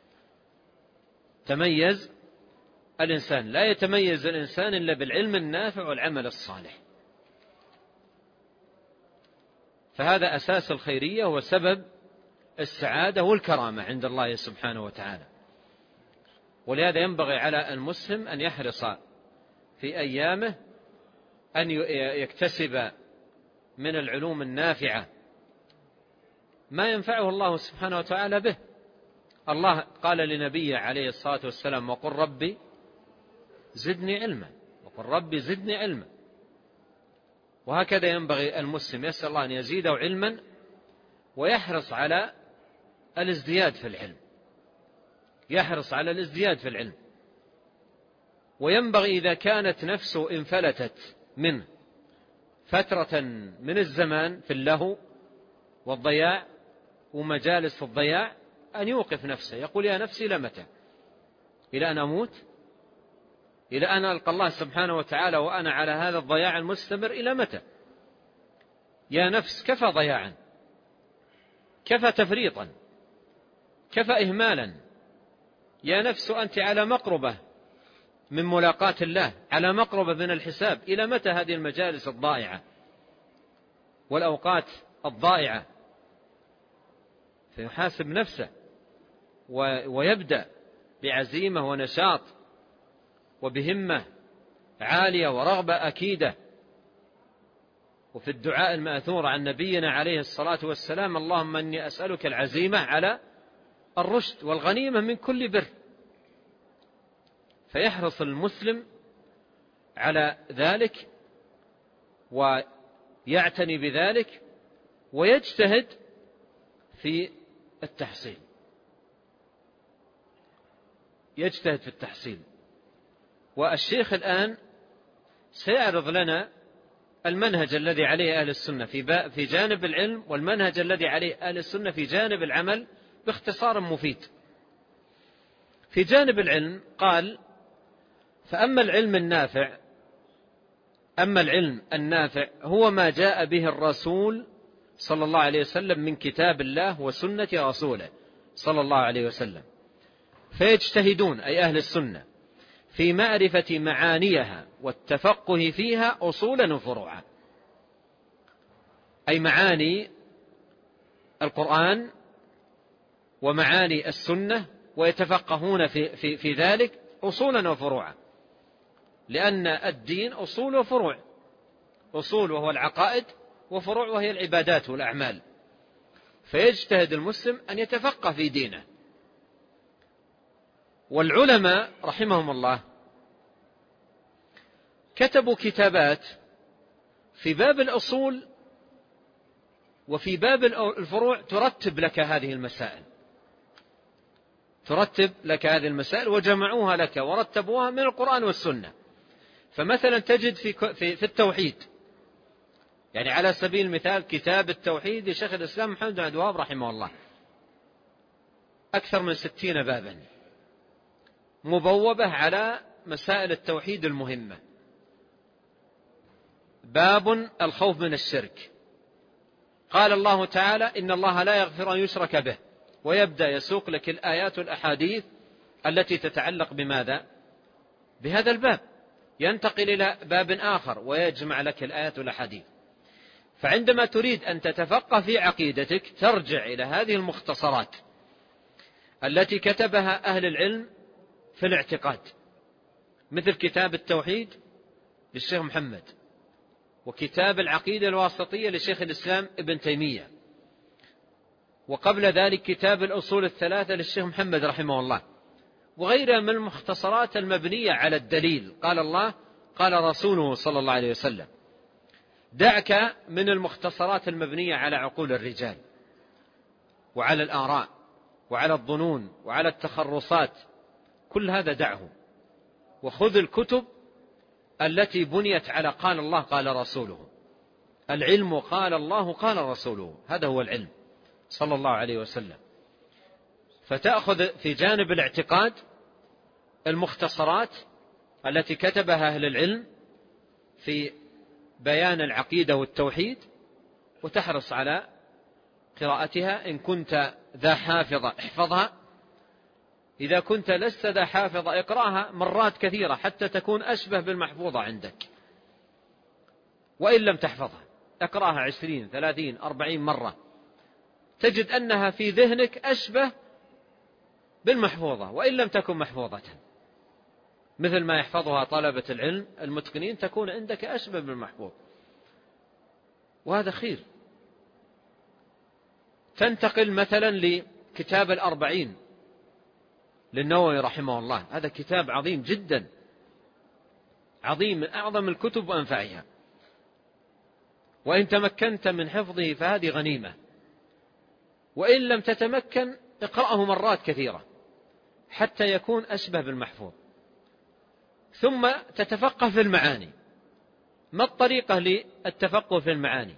تميز الإنسان. لا يتميز الإنسان إلا بالعلم النافع والعمل الصالح. فهذا أساس الخيرية وسبب السعادة والكرامة عند الله سبحانه وتعالى. ولهذا ينبغي على المسلم أن يحرص في أيامه أن يكتسب من العلوم النافعة ما ينفعه الله سبحانه وتعالى به. الله قال لنبيه عليه الصلاة والسلام: وقل ربي زدني علما، وقل ربي زدني علما. وهكذا ينبغي المسلم يسأل الله أن يزيده علما ويحرص على الازدياد في العلم، يحرص على الازدياد في العلم. وينبغي إذا كانت نفسه انفلتت منه فترة من الزمان في اللهو والضياع ومجالس في الضياع أن يوقف نفسه، يقول: يا نفسي لمتى؟ إلى أن أموت؟ إلى أن ألقى الله سبحانه وتعالى وأنا على هذا الضياع المستمر؟ إلى متى؟ يا نفس كفى ضياعا، كفى تفريطا، كفى إهمالا. يا نفس أنت على مقربة من ملاقاة الله، على مقربة من الحساب. إلى متى هذه المجالس الضائعة والأوقات الضائعة؟ فيحاسب نفسه ويبدأ بعزيمة ونشاط وبهمة عالية ورغبة أكيدة. وفي الدعاء المأثور عن نبينا عليه الصلاة والسلام: اللهم إني أسألك العزيمة على الرشد والغنيمة من كل بر. فيحرص المسلم على ذلك ويعتني بذلك ويجتهد في التحصيل، يجتهد في التحصيل. والشيخ الآن سيعرض لنا المنهج الذي عليه أهل السنة في جانب العلم، والمنهج الذي عليه أهل السنة في جانب العمل باختصار مفيد. في جانب العلم قال: فأما العلم النافع، أما العلم النافع هو ما جاء به الرسول صلى الله عليه وسلم من كتاب الله وسنة رسوله صلى الله عليه وسلم، فيجتهدون أي أهل السنة في معرفة معانيها والتفقه فيها أصولا وفروعا، أي معاني القرآن ومعاني السنة، ويتفقهون في ذلك أصولا وفروعا. لأن الدين أصول وفروع، أصول وهو العقائد، وفروع وهي العبادات والأعمال. فيجتهد المسلم أن يتفقه في دينه. والعلماء رحمهم الله كتبوا كتابات في باب الأصول وفي باب الفروع ترتب لك هذه المسائل، ترتب لك هذه المسائل، وجمعوها لك ورتبوها من القرآن والسنة. فمثلا تجد في التوحيد، يعني على سبيل المثال كتاب التوحيد لشيخ الإسلام محمد بن عبد الوهاب رحمه الله، أكثر من 60 بابا مبوبة على مسائل التوحيد المهمة. باب الخوف من الشرك، قال الله تعالى: إن الله لا يغفر أن يشرك به، ويبدأ يسوق لك الآيات والأحاديث التي تتعلق بماذا؟ بهذا الباب. ينتقل إلى باب آخر ويجمع لك الآيات والأحاديث. فعندما تريد أن تتفقه في عقيدتك ترجع إلى هذه المختصرات التي كتبها أهل العلم في الاعتقاد، مثل كتاب التوحيد للشيخ محمد، وكتاب العقيدة الواسطية لشيخ الإسلام ابن تيمية، وقبل ذلك كتاب الأصول الثلاثة للشيخ محمد رحمه الله، وغيرها من المختصرات المبنية على الدليل، قال الله قال رسوله صلى الله عليه وسلم. دعك من المختصرات المبنية على عقول الرجال وعلى الآراء وعلى الظنون وعلى التخرصات، كل هذا دعه، وخذ الكتب التي بنيت على قال الله قال رسوله. العلم قال الله قال رسوله، هذا هو العلم صلى الله عليه وسلم. فتأخذ في جانب الاعتقاد المختصرات التي كتبها أهل العلم في بيان العقيدة والتوحيد، وتحرص على قراءتها. إن كنت ذا حافظة احفظها، إذا كنت لست ذا حافظة اقرأها مرات كثيرة حتى تكون أشبه بالمحفوظة عندك، وإن لم تحفظها. اقرأها 20 30 40 مرة تجد أنها في ذهنك أشبه بالمحفوظة وإن لم تكن محفوظة، مثل ما يحفظها طلبة العلم المتقنين تكون عندك أشبه بالمحفوظ، وهذا خير. تنتقل مثلا لكتاب الأربعين للنووي رحمه الله، هذا كتاب عظيم جدا، عظيم، من أعظم الكتب وأنفعها، وإن تمكنت من حفظه فهذه غنيمة، وإن لم تتمكن اقرأه مرات كثيرة حتى يكون أشبه بالمحفوظ. ثم تتفقه في المعاني. ما الطريقة للتفقه في المعاني؟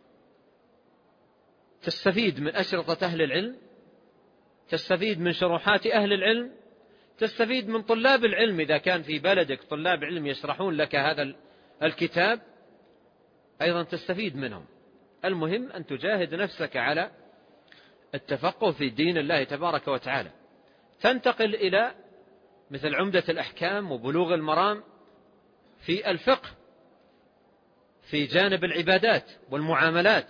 تستفيد من أشرطة أهل العلم، تستفيد من شروحات أهل العلم، تستفيد من طلاب العلم إذا كان في بلدك طلاب علم يشرحون لك هذا الكتاب أيضا تستفيد منهم. المهم أن تجاهد نفسك على التفقه في دين الله تبارك وتعالى. تنتقل إلى مثل عمدة الأحكام وبلوغ المرام في الفقه، في جانب العبادات والمعاملات،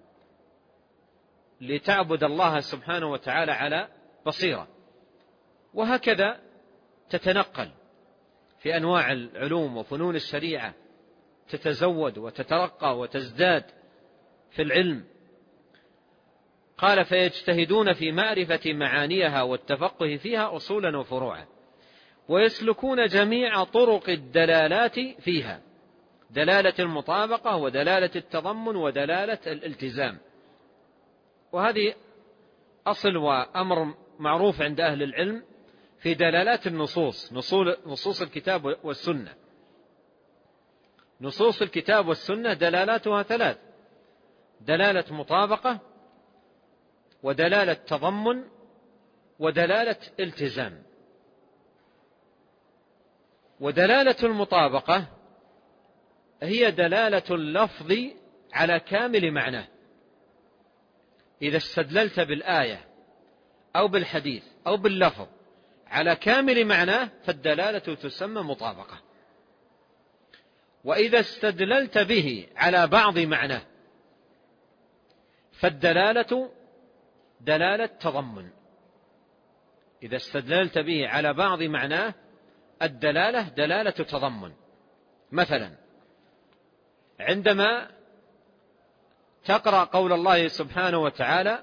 لتعبد الله سبحانه وتعالى على بصيرة. وهكذا تتنقل في أنواع العلوم وفنون الشريعة، تتزود وتترقى وتزداد في العلم. قال فيجتهدون في معرفة معانيها والتفقه فيها أصولا وفروعا، ويسلكون جميع طرق الدلالات فيها، دلالة المطابقة ودلالة التضمن ودلالة الالتزام. وهذه أصل وأمر معروف عند أهل العلم في دلالات النصوص، نصوص الكتاب والسنة. نصوص الكتاب والسنة دلالاتها ثلاث: دلالة مطابقة ودلالة تضمن ودلالة التزام. ودلالة المطابقة هي دلالة اللفظ على كامل معناه. إذا استدللت بالآية أو بالحديث أو باللفظ على كامل معناه فالدلالة تسمى مطابقة. وإذا استدللت به على بعض معناه فالدلالة دلالة تضمن. إذا استدللت به على بعض معناه الدلالة دلالة تضمن. مثلا عندما تقرأ قول الله سبحانه وتعالى: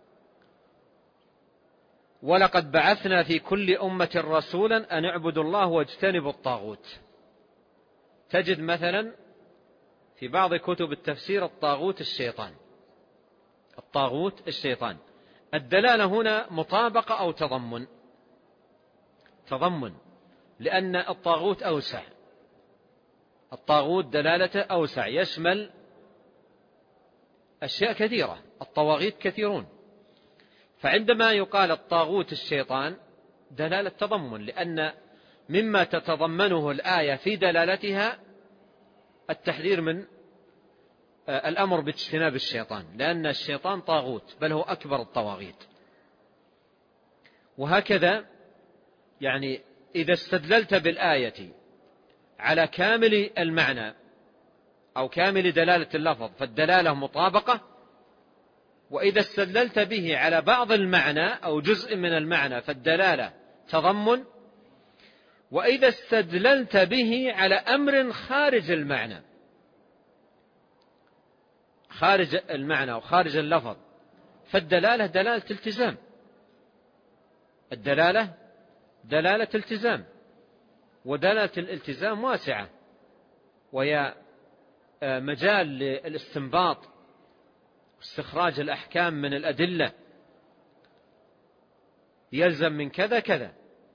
ولقد بعثنا في كل أمة رسولا أن اعبدوا الله واجتنبوا الطاغوت، تجد مثلا في بعض كتب التفسير الطاغوت الشيطان، الطاغوت الشيطان. الدلالة هنا مطابقة أو تضمن؟ تضمن، لأن الطاغوت أوسع، الطاغوت دلالته أوسع، يشمل أشياء كثيرة، الطواغيت كثيرون. فعندما يقال الطاغوت الشيطان دلالة تضمن، لأن مما تتضمنه الآية في دلالتها التحذير من الأمر باجتناب الشيطان، لأن الشيطان طاغوت بل هو أكبر الطواغيت. وهكذا يعني إذا استدللت بالآية على كامل المعنى أو كامل دلالة اللفظ فالدلالة مطابقة، وإذا استدللت به على بعض المعنى أو جزء من المعنى فالدلالة تضمن، وإذا استدللت به على أمر خارج المعنى، خارج المعنى أو خارج اللفظ فالدلالة دلالة التزام. الدلالة دلالة التزام، ودلالة الالتزام واسعة، وهي مجال للاستنباط واستخراج الأحكام من الأدلة، يلزم من كذا كذا.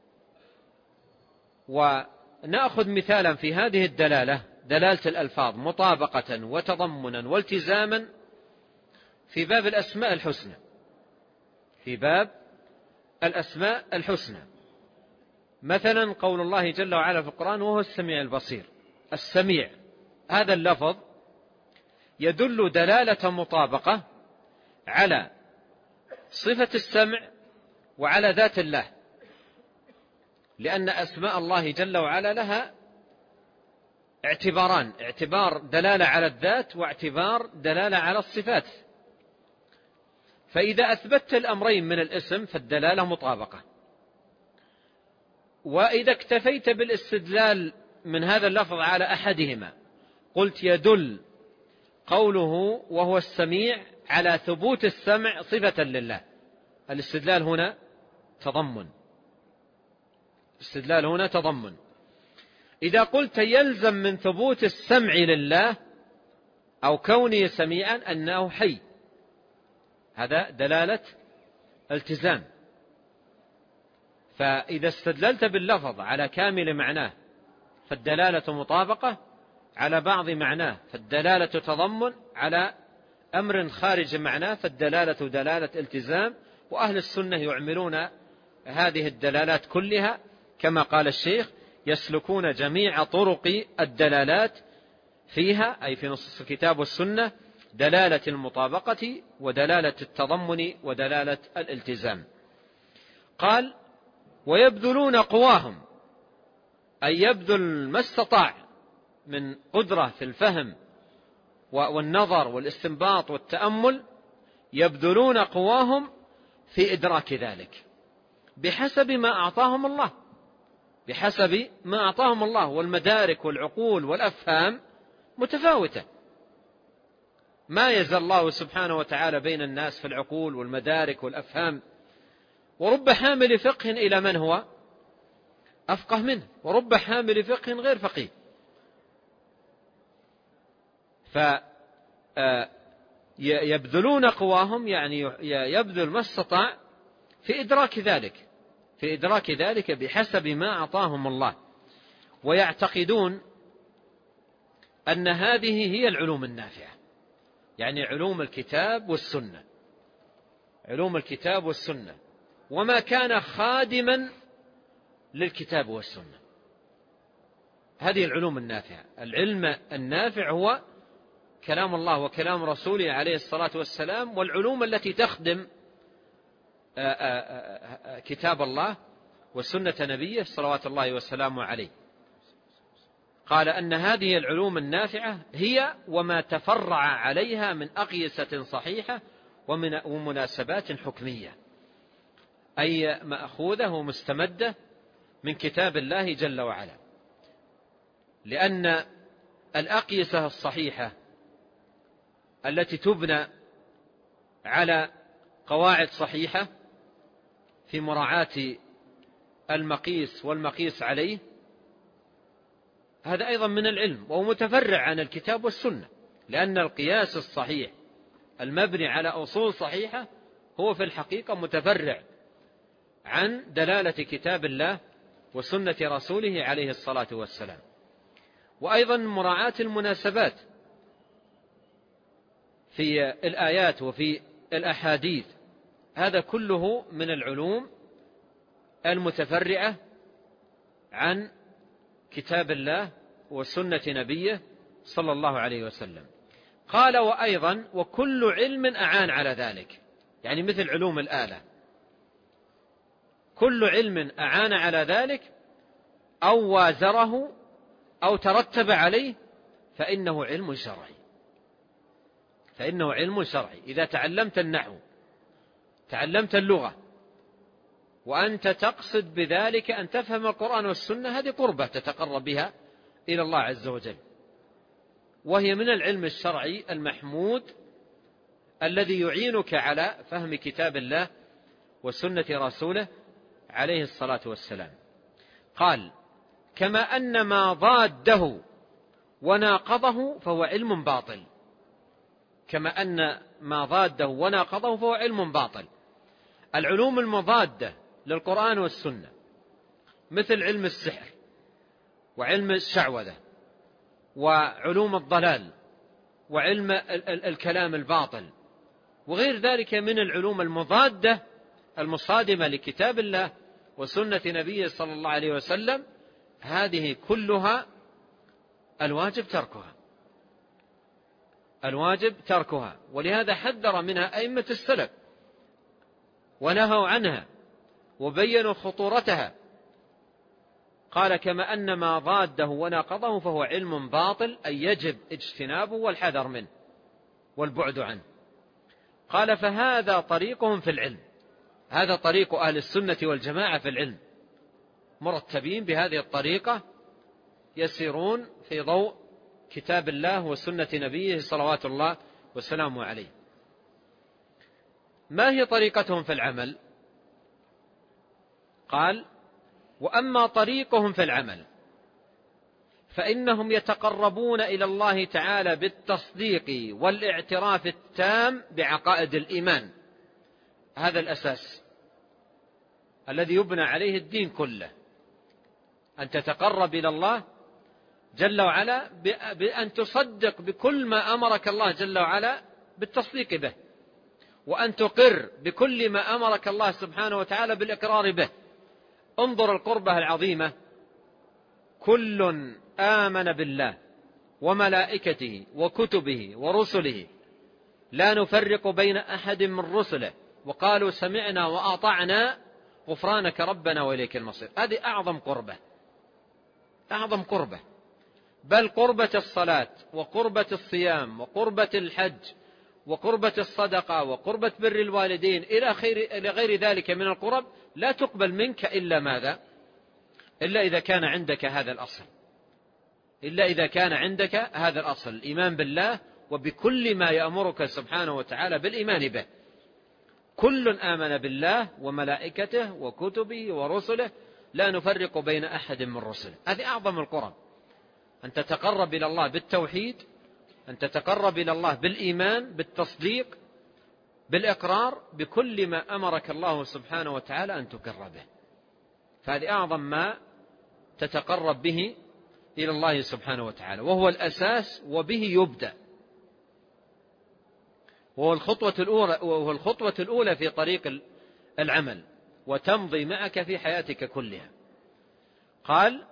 ونأخذ مثالا في هذه الدلالة، دلالة الألفاظ مطابقة وتضمنا والتزاما في باب الأسماء الحسنى، في باب الأسماء الحسنى. مثلا قول الله جل وعلا في القرآن: وهو السميع البصير. السميع هذا اللفظ يدل دلالة مطابقة على صفة السمع وعلى ذات الله، لأن أسماء الله جل وعلا لها اعتباران: اعتبار دلالة على الذات، واعتبار دلالة على الصفات. فإذا أثبتت الأمرين من الاسم فالدلالة مطابقة، وإذا اكتفيت بالاستدلال من هذا اللفظ على أحدهما قلت يدل قوله وهو السميع على ثبوت السمع صفة لله. الاستدلال هنا تضمن، الاستدلال هنا تضمن. إذا قلت يلزم من ثبوت السمع لله أو كونه سميعا أنه حي، هذا دلالة التزام. فإذا استدللت باللفظ على كامل معناه فالدلالة مطابقة، على بعض معناه فالدلالة تضمن، على أمر خارج معناه فالدلالة دلالة التزام. وأهل السنة يعملون هذه الدلالات كلها كما قال الشيخ: يسلكون جميع طرق الدلالات فيها، أي في نصوص الكتاب والسنة، دلالة المطابقة ودلالة التضمن ودلالة الالتزام. قال: ويبذلون قواهم، أي يبذل ما استطاع من قدرة في الفهم والنظر والاستنباط والتأمل، يبذلون قواهم في إدراك ذلك بحسب ما أعطاهم الله، بحسب ما أعطاهم الله. والمدارك والعقول والأفهام متفاوتة، ما يزال الله سبحانه وتعالى بين الناس في العقول والمدارك والأفهام، ورب حامل فقه إلى من هو أفقه منه، ورب حامل فقه غير فقيه. فيبذلون قواهم يعني يبذل ما استطاع في إدراك ذلك، في إدراك ذلك بحسب ما أعطاهم الله. ويعتقدون أن هذه هي العلوم النافعة، يعني علوم الكتاب والسنة، علوم الكتاب والسنة وما كان خادما للكتاب والسنة، هذه العلوم النافعة. العلم النافع هو كلام الله وكلام رسوله عليه الصلاة والسلام، والعلوم التي تخدم كتاب الله وسنة نبيه صلوات الله وسلامه عليه. قال أن هذه العلوم النافعة هي وما تفرع عليها من أقيسة صحيحة ومناسبات حكمية، أي مأخوذة ومستمدة من كتاب الله جل وعلا. لأن الأقيسة الصحيحة التي تبنى على قواعد صحيحة في مراعاة المقيس والمقيس عليه، هذا أيضا من العلم وهو متفرع عن الكتاب والسنة، لأن القياس الصحيح المبني على أصول صحيحة هو في الحقيقة متفرع عن دلالة كتاب الله وسنة رسوله عليه الصلاة والسلام. وأيضا مراعاة المناسبات في الآيات وفي الأحاديث، هذا كله من العلوم المتفرعة عن كتاب الله وسنة نبيه صلى الله عليه وسلم. قال: وأيضا وكل علم أعان على ذلك، يعني مثل علوم الآلة، كل علم أعان على ذلك أو وازره أو ترتب عليه فإنه علم شرعي، فإنه علم شرعي. إذا تعلمت النحو، تعلمت اللغة، وأنت تقصد بذلك أن تفهم القرآن والسنة، هذه قربة تتقرب بها إلى الله عز وجل، وهي من العلم الشرعي المحمود الذي يعينك على فهم كتاب الله وسنة رسوله عليه الصلاة والسلام. قال: كما أن ما ضاده وناقضه فهو علم باطل، كما أن ما ضاده وناقضه فهو علم باطل. العلوم المضادة للقرآن والسنة مثل علم السحر وعلم الشعوذة وعلوم الضلال وعلم الكلام الباطل وغير ذلك من العلوم المضادة المصادمة لكتاب الله وسنة نبيه صلى الله عليه وسلم، هذه كلها الواجب تركها، الواجب تركها. ولهذا حذر منها أئمة السلف ونهوا عنها وبينوا خطورتها. قال كما أن ما ضاده وناقضه فهو علم باطل، أي يجب اجتنابه والحذر منه والبعد عنه. قال فهذا طريقهم في العلم، هذا طريق أهل السنة والجماعة في العلم، مرتبين بهذه الطريقة، يسيرون في ضوء كتاب الله وسنة نبيه صلوات الله وسلامه عليه. ما هي طريقتهم في العمل؟ قال وأما طريقهم في العمل فإنهم يتقربون إلى الله تعالى بالتصديق والاعتراف التام بعقائد الإيمان. هذا الأساس الذي يبنى عليه الدين كله، أن تتقرب إلى الله جل وعلا بأن تصدق بكل ما أمرك الله جل وعلا بالتصديق به، وأن تقر بكل ما أمرك الله سبحانه وتعالى بالإقرار به. انظر القربة العظيمة، كل آمن بالله وملائكته وكتبه ورسله لا نفرق بين أحد من رسله وقالوا سمعنا وأطعنا غفرانك ربنا وإليك المصير. هذه أعظم قربة، أعظم قربة، بل قربة الصلاة وقربة الصيام وقربة الحج وقربة الصدقة وقربة بر الوالدين إلى غير ذلك من القرب لا تقبل منك إلا ماذا؟ إلا إذا كان عندك هذا الأصل، إلا إذا كان عندك هذا الأصل، الإيمان بالله وبكل ما يأمرك سبحانه وتعالى بالإيمان به. كل آمن بالله وملائكته وكتبه ورسله لا نفرق بين أحد من رسله. هذه أعظم القرب، أن تتقرب إلى الله بالتوحيد، أن تتقرب إلى الله بالإيمان بالتصديق بالإقرار بكل ما أمرك الله سبحانه وتعالى أن تقر به. فهذه أعظم ما تتقرب به إلى الله سبحانه وتعالى، وهو الأساس وبه يبدأ، وهو الخطوة الأولى في طريق العمل، وتمضي معك في حياتك كلها. قال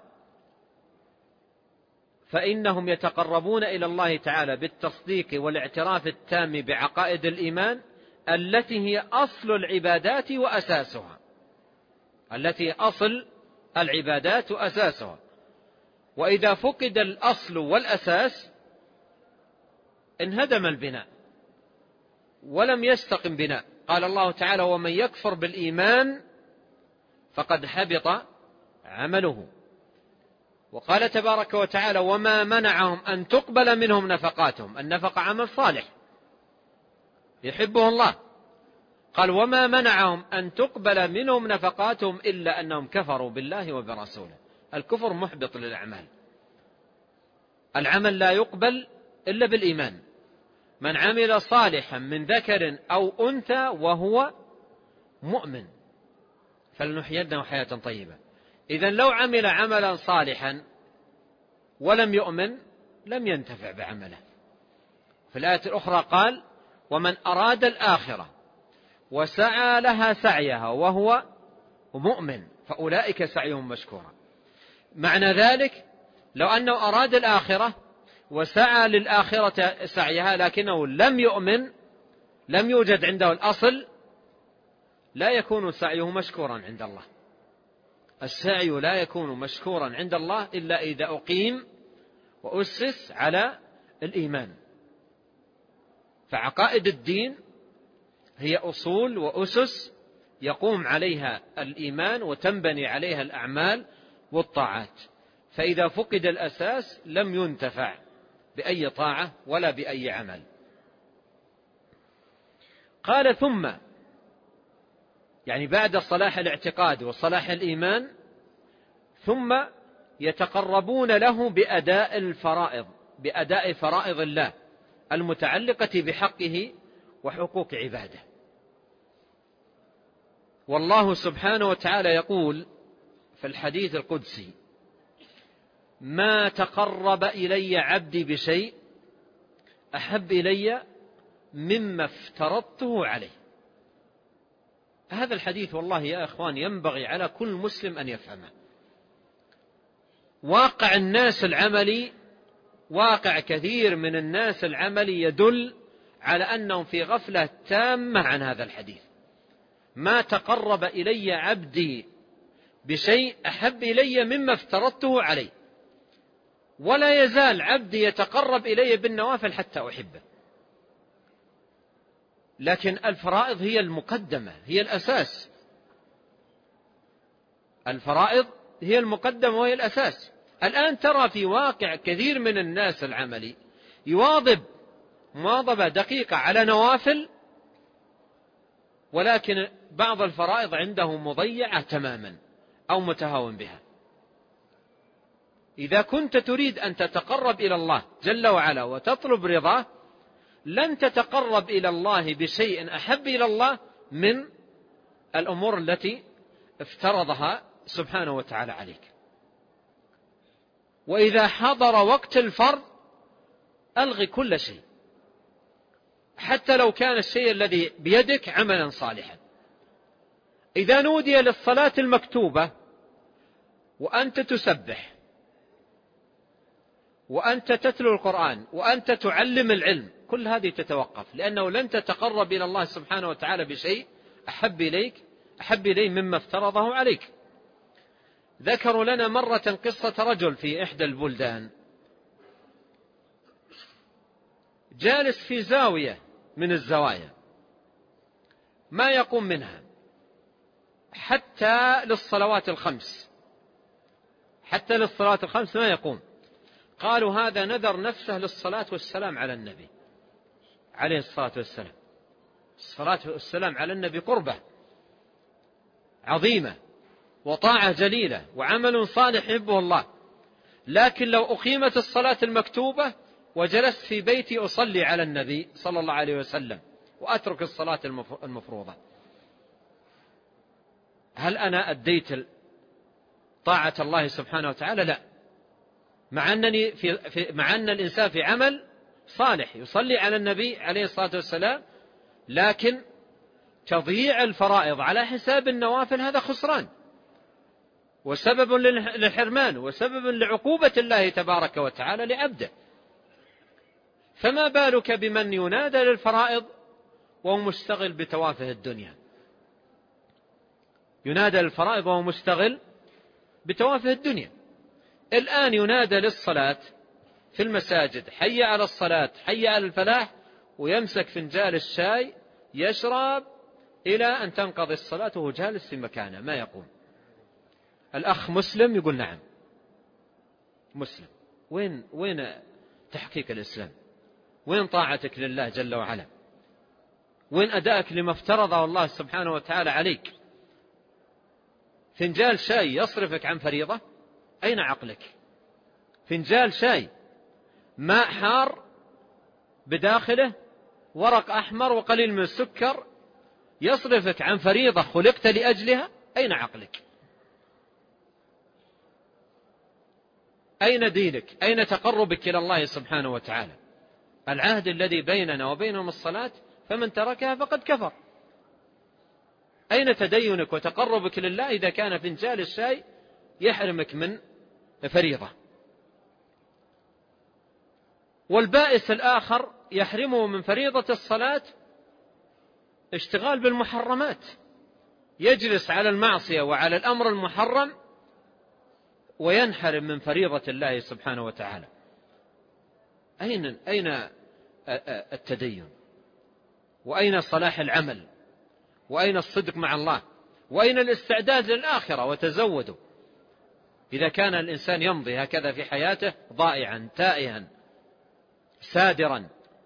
فإنهم يتقربون إلى الله تعالى بالتصديق والاعتراف التام بعقائد الإيمان التي هي أصل العبادات وأساسها، التي أصل العبادات وأساسها. وإذا فقد الأصل والأساس انهدم البناء ولم يستقم بناء. قال الله تعالى ومن يكفر بالإيمان فقد حبط عمله. وقال تبارك وتعالى وما منعهم أن تقبل منهم نفقاتهم، النفقة عمل صالح يحبه الله. قال وما منعهم أن تقبل منهم نفقاتهم إلا أنهم كفروا بالله وبرسوله. الكفر محبط للأعمال، العمل لا يقبل إلا بالإيمان. من عمل صالحا من ذكر أو أنثى وهو مؤمن فلنحيينه حياة طيبة. إذن لو عمل عملا صالحا ولم يؤمن لم ينتفع بعمله. في الآية الأخرى قال ومن أراد الآخرة وسعى لها سعيها وهو مؤمن فأولئك سعيهم مشكورا. معنى ذلك لو أنه أراد الآخرة وسعى للآخرة سعيها لكنه لم يؤمن، لم يوجد عنده الأصل، لا يكون سعيه مشكورا عند الله. السعي لا يكون مشكورا عند الله إلا إذا أقيم وأسس على الإيمان. فعقائد الدين هي أصول وأسس يقوم عليها الإيمان وتنبني عليها الأعمال والطاعات. فإذا فقد الأساس لم ينتفع بأي طاعة ولا بأي عمل. قال ثم يعني بعد صلاح الاعتقاد وصلاح الإيمان ثم يتقربون له بأداء الفرائض، بأداء فرائض الله المتعلقة بحقه وحقوق عباده. والله سبحانه وتعالى يقول في الحديث القدسي ما تقرب إلي عبدي بشيء أحب إلي مما افترضته عليه. هذا الحديث والله يا أخوان ينبغي على كل مسلم أن يفهمه. واقع الناس العملي، واقع كثير من الناس العملي يدل على أنهم في غفلة تامة عن هذا الحديث. ما تقرب إلي عبدي بشيء أحب إلي مما افترضته عليه، ولا يزال عبدي يتقرب إلي بالنوافل حتى أحبه. لكن الفرائض هي المقدمة، هي الأساس. الفرائض هي المقدمة وهي الأساس. الآن ترى في واقع كثير من الناس العملي يواظب مواظبة دقيقة على نوافل، ولكن بعض الفرائض عنده مضيعة تماما أو متهاون بها. إذا كنت تريد أن تتقرب إلى الله جل وعلا وتطلب رضاه، لن تتقرب إلى الله بشيء أحب إلى الله من الأمور التي افترضها سبحانه وتعالى عليك. وإذا حضر وقت الفرض ألغي كل شيء، حتى لو كان الشيء الذي بيدك عملا صالحا. إذا نودي للصلاة المكتوبة وأنت تسبح وأنت تتلو القرآن وأنت تعلم العلم، كل هذه تتوقف، لأنه لن تتقرب إلى الله سبحانه وتعالى بشيء أحب إليه مما افترضه عليك. ذكروا لنا مرة قصة رجل في إحدى البلدان جالس في زاوية من الزوايا ما يقوم منها حتى للصلوات الخمس ما يقوم. قالوا هذا نذر نفسه للصلاة والسلام على النبي عليه الصلاة والسلام. الصلاة والسلام على النبي قربة عظيمة وطاعة جليلة وعمل صالح يحبه الله، لكن لو أقيمت الصلاة المكتوبة وجلست في بيتي أصلي على النبي صلى الله عليه وسلم وأترك الصلاة المفروضة، هل أنا أديت طاعة الله سبحانه وتعالى؟ لا، مع أن الإنسان في عمل صالح يصلي على النبي عليه الصلاة والسلام، لكن تضييع الفرائض على حساب النوافل هذا خسران وسبب للحرمان وسبب لعقوبة الله تبارك وتعالى لعبده. فما بالك بمن ينادى للفرائض وهو مشتغل بتوافه الدنيا؟ ينادى للفرائض وهو مشتغل بتوافه الدنيا. الآن ينادى للصلاة في المساجد حي على الصلاة حي على الفلاح، ويمسك فنجال الشاي يشرب إلى أن تنقضي الصلاة وهو جالس في مكانه ما يقوم. الأخ مسلم؟ يقول نعم مسلم. وين تحقيق الإسلام؟ وين طاعتك لله جل وعلا؟ وين أداءك لما افترضه الله سبحانه وتعالى عليك؟ فنجال شاي يصرفك عن فريضة؟ أين عقلك؟ فنجال شاي ماء حار بداخله ورق أحمر وقليل من السكر يصرفك عن فريضة خلقت لأجلها؟ أين عقلك؟ أين دينك؟ أين تقربك إلى الله سبحانه وتعالى؟ العهد الذي بيننا وبينهم الصلاة، فمن تركها فقد كفر. أين تدينك وتقربك لله إذا كان فنجال الشاي يحرمك من فريضة؟ والبائس الآخر يحرمه من فريضة الصلاة اشتغال بالمحرمات، يجلس على المعصية وعلى الأمر المحرم وينحرم من فريضة الله سبحانه وتعالى. أين التدين؟ وأين صلاح العمل؟ وأين الصدق مع الله؟ وأين الاستعداد للآخرة؟ وتزودوا. إذا كان الإنسان يمضي هكذا في حياته ضائعا تائها سادرا.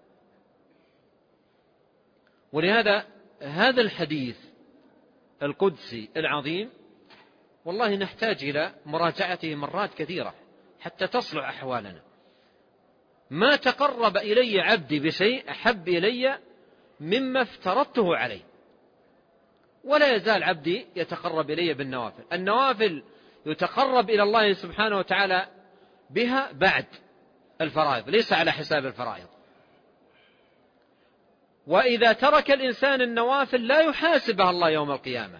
ولهذا هذا الحديث القدسي العظيم والله نحتاج إلى مراجعته مرات كثيرة حتى تصلح أحوالنا. ما تقرب إلي عبدي بشيء أحب إلي مما افترضته عليه، ولا يزال عبدي يتقرب إلي بالنوافل. النوافل يتقرب إلى الله سبحانه وتعالى بها بعد الفرائض، ليس على حساب الفرائض. وإذا ترك الإنسان النوافل لا يحاسبها الله يوم القيامة،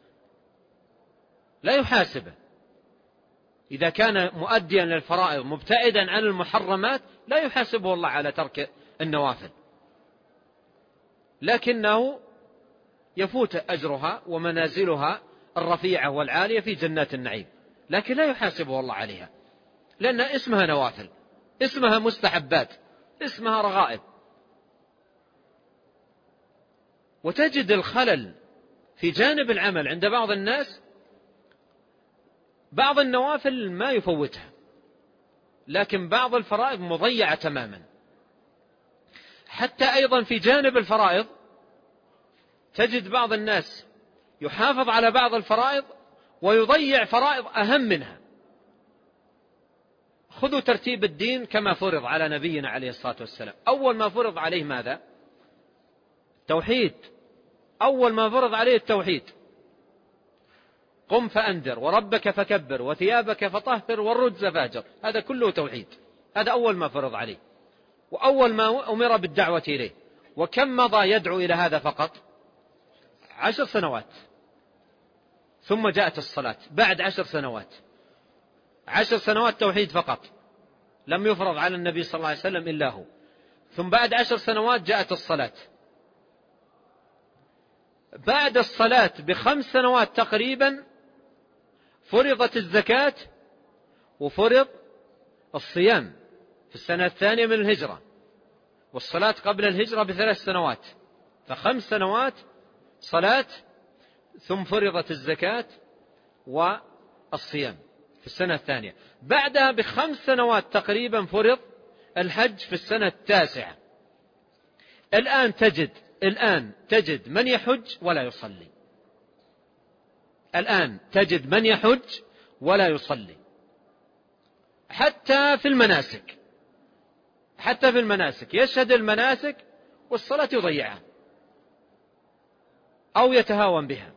لا يحاسبه. إذا كان مؤديا للفرائض مبتعدا عن المحرمات لا يحاسبه الله على ترك النوافل، لكنه يفوت أجرها ومنازلها الرفيعة والعالية في جنات النعيم، لكن لا يحاسبه الله عليها، لأن اسمها نوافل، اسمها مستحبات، اسمها رغائب. وتجد الخلل في جانب العمل عند بعض الناس، بعض النوافل ما يفوتها، لكن بعض الفرائض مضيعة تماما. حتى أيضا في جانب الفرائض تجد بعض الناس يحافظ على بعض الفرائض ويضيع فرائض أهم منها. خذوا ترتيب الدين كما فرض على نبينا عليه الصلاة والسلام. أول ما فرض عليه ماذا؟ توحيد. أول ما فرض عليه التوحيد. قم فأنذر وربك فكبر وثيابك فطهر والرجز فاهجر، هذا كله توحيد، هذا أول ما فرض عليه وأول ما أمر بالدعوة إليه. وكم مضى يدعو إلى هذا فقط؟ 10 سنوات. ثم جاءت الصلاة بعد 10 سنوات، 10 سنوات توحيد فقط، لم يفرض على النبي صلى الله عليه وسلم إلا هو. ثم بعد 10 سنوات جاءت الصلاة. بعد الصلاة ب5 سنوات تقريبا فرضت الزكاة وفرض الصيام في السنة الثانية من الهجرة، والصلاة قبل الهجرة ب3 سنوات، ف5 سنوات صلاة، ثم فرضت الزكاة والصيام في السنة الثانية. بعدها ب5 سنوات تقريبا فرض الحج في السنة التاسعة. الآن تجد من يحج ولا يصلي. الآن تجد من يحج ولا يصلي، حتى في المناسك يشهد المناسك والصلاة يضيعها أو يتهاون بها.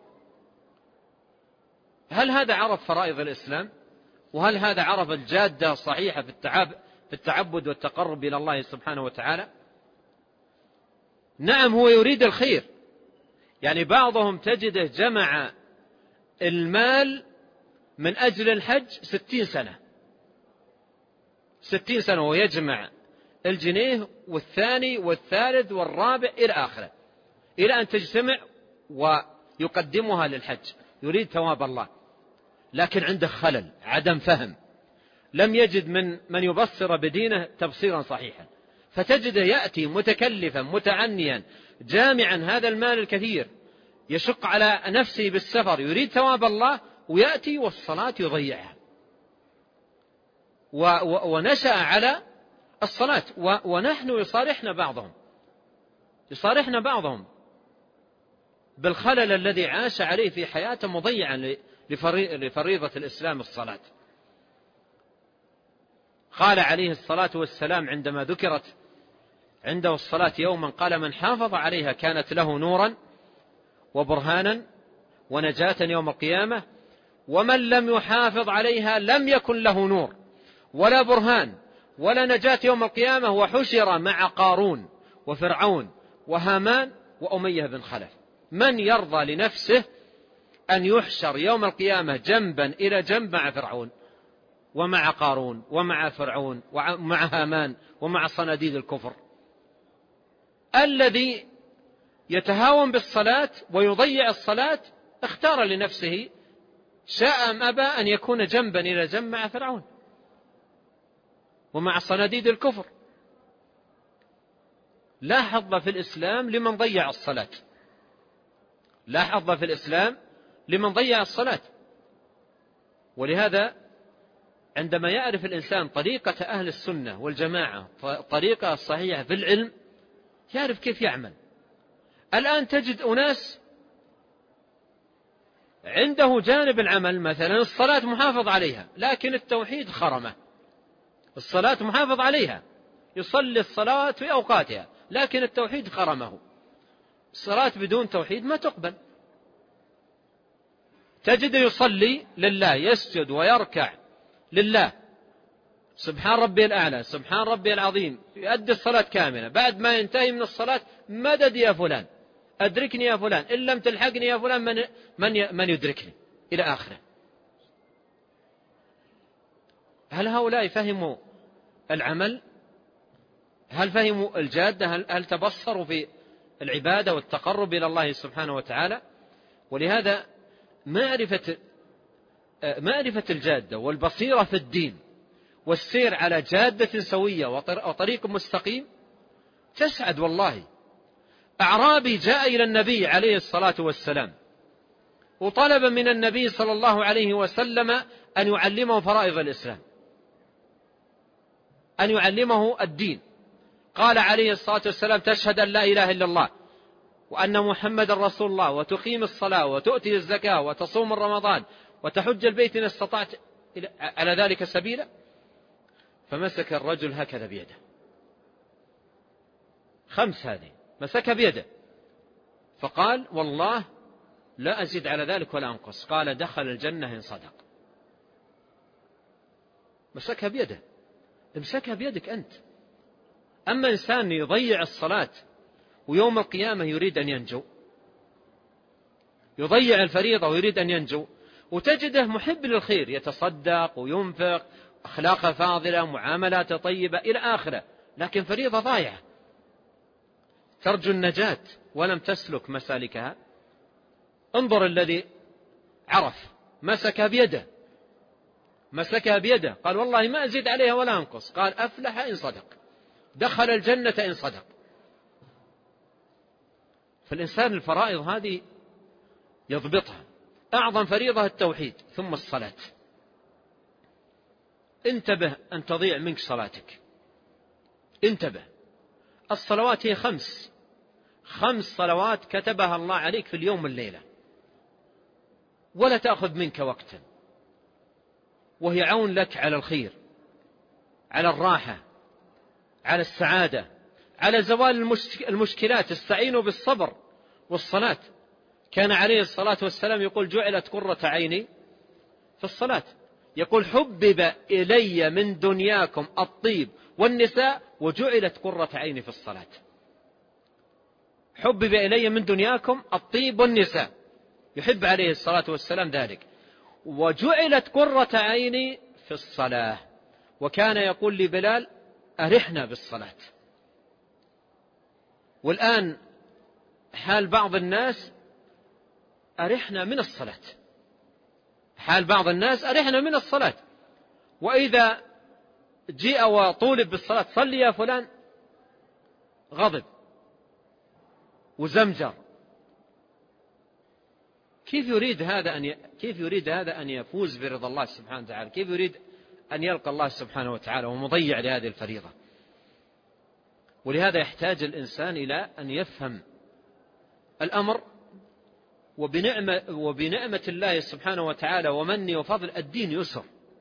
هل هذا عرف فرائض الإسلام؟ وهل هذا عرف الجادة الصحيحة في التعبد والتقرب إلى الله سبحانه وتعالى؟ نعم، هو يريد الخير. يعني بعضهم تجده جمع المال من أجل الحج 60 سنة، 60 سنة ويجمع الجنيه والثاني والثالث والرابع إلى آخره، إلى أن تجتمع ويقدمها للحج، يريد ثواب الله، لكن عنده خلل، عدم فهم، لم يجد من يبصر بدينه تبصيرا صحيحا، فتجده يأتي متكلفا متعنيا جامعا هذا المال الكثير، يشق على نفسه بالسفر، يريد ثواب الله، ويأتي والصلاة يضيعها، ونشأ على الصلاة. ونحن يصارحنا بعضهم بالخلل الذي عاش عليه في حياته مضيعا لفريضة الإسلام الصلاة. قال عليه الصلاة والسلام عندما ذكرت عنده الصلاة يوما، قال: من حافظ عليها كانت له نورا وبرهانا ونجاة يوم القيامة، ومن لم يحافظ عليها لم يكن له نور ولا برهان ولا نجاة يوم القيامة، وحشر مع قارون وفرعون وهامان وأمية بن خلف. من يرضى لنفسه أن يحشر يوم القيامة جنبا إلى جنب مع فرعون ومع قارون ومع فرعون ومع هامان ومع صناديد الكفر؟ الذي يتهاون بالصلاة ويضيع الصلاة اختار لنفسه، شاء أم أبى، أن يكون جنبا إلى جنب مع فرعون ومع صناديد الكفر. لا حظ في الإسلام لمن ضيع الصلاة، لا حظ في الإسلام لمن ضيع الصلاة. ولهذا عندما يعرف الإنسان طريقة أهل السنة والجماعة، طريقة الصحيحة في العلم، يعرف كيف يعمل. الآن تجد أناس عنده جانب العمل، مثلا الصلاة محافظ عليها، لكن التوحيد خرمه. الصلاة محافظ عليها، يصلي الصلاة في أوقاتها، لكن التوحيد خرمه. الصلاة بدون توحيد ما تقبل. تجد يصلي لله، يسجد ويركع لله، سبحان ربي الأعلى، سبحان ربي العظيم، يؤدي الصلاة كاملة. بعد ما ينتهي من الصلاة: مدد يا فلان، أدركني يا فلان، إن لم تلحقني يا فلان من يدركني، إلى آخره. هل هؤلاء فهموا العمل؟ هل فهموا الجادة؟ هل تبصروا في العبادة والتقرب إلى الله سبحانه وتعالى؟ ولهذا معرفة الجادة والبصيرة في الدين والسير على جادة سوية وطريق مستقيم تسعد والله. أعرابي جاء إلى النبي عليه الصلاة والسلام وطلب من النبي صلى الله عليه وسلم أن يعلمه فرائض الإسلام، أن يعلمه الدين. قال عليه الصلاة والسلام: تشهد أن لا إله إلا الله وأن محمد رسول الله وتقيم الصلاة وتؤتي الزكاة وتصوم رمضان وتحج البيت إن استطعت على ذلك سبيلا. فمسك الرجل هكذا بيده، 5 هذه مسك بيده، فقال: والله لا أزيد على ذلك ولا أنقص. قال: دخل الجنة إن صدق. مسكها بيده. امسكها بيدك أنت. أما إنسان يضيع الصلاة ويوم القيامة يريد أن ينجو، يضيع الفريضة ويريد أن ينجو، وتجده محب للخير، يتصدق وينفق، أخلاق فاضلة، معاملات طيبة إلى آخره، لكن فريضة ضايعة، ترجو النجاة ولم تسلك مسالكها. انظر الذي عرف، مسكها بيده، مسكها بيده، قال: والله ما أزيد عليها ولا أنقص. قال: أفلح إن صدق، دخل الجنة إن صدق. فالإنسان الفرائض هذه يضبطها. أعظم فريضة التوحيد، ثم الصلاة. انتبه أن تضيع منك صلاتك، انتبه. الصلوات هي 5 صلوات كتبها الله عليك في اليوم والليلة، ولا تأخذ منك وقتا، وهي عون لك على الخير، على الراحة، على السعادة، على زوال المشكلات. استعينوا بالصبر والصلاة. كان عليه الصلاة والسلام يقول: جعلت قرة عيني في الصلاة. يقول: حبب إلي من دنياكم الطيب والنساء وجعلت قرة عيني في الصلاة. حبب إلي من دنياكم الطيب والنساء، يحب عليه الصلاة والسلام ذلك. وجعلت قرة عيني في الصلاة. وكان يقول لبلال: أرحنا بالصلاة. والآن حال بعض الناس: أرحنا من الصلاة. حال بعض الناس: أرحنا من الصلاة. وإذا جاء وطولب بالصلاة: صلي يا فلان، غضب وزمجر. كيف يريد هذا أن يفوز برضا الله سبحانه وتعالى؟ كيف يريد أن يلقى الله سبحانه وتعالى ومضيع لهذه الفريضة؟ ولهذا يحتاج الإنسان إلى أن يفهم الأمر. وبنعمة الله سبحانه وتعالى ومنه وفضل، الدين يسر.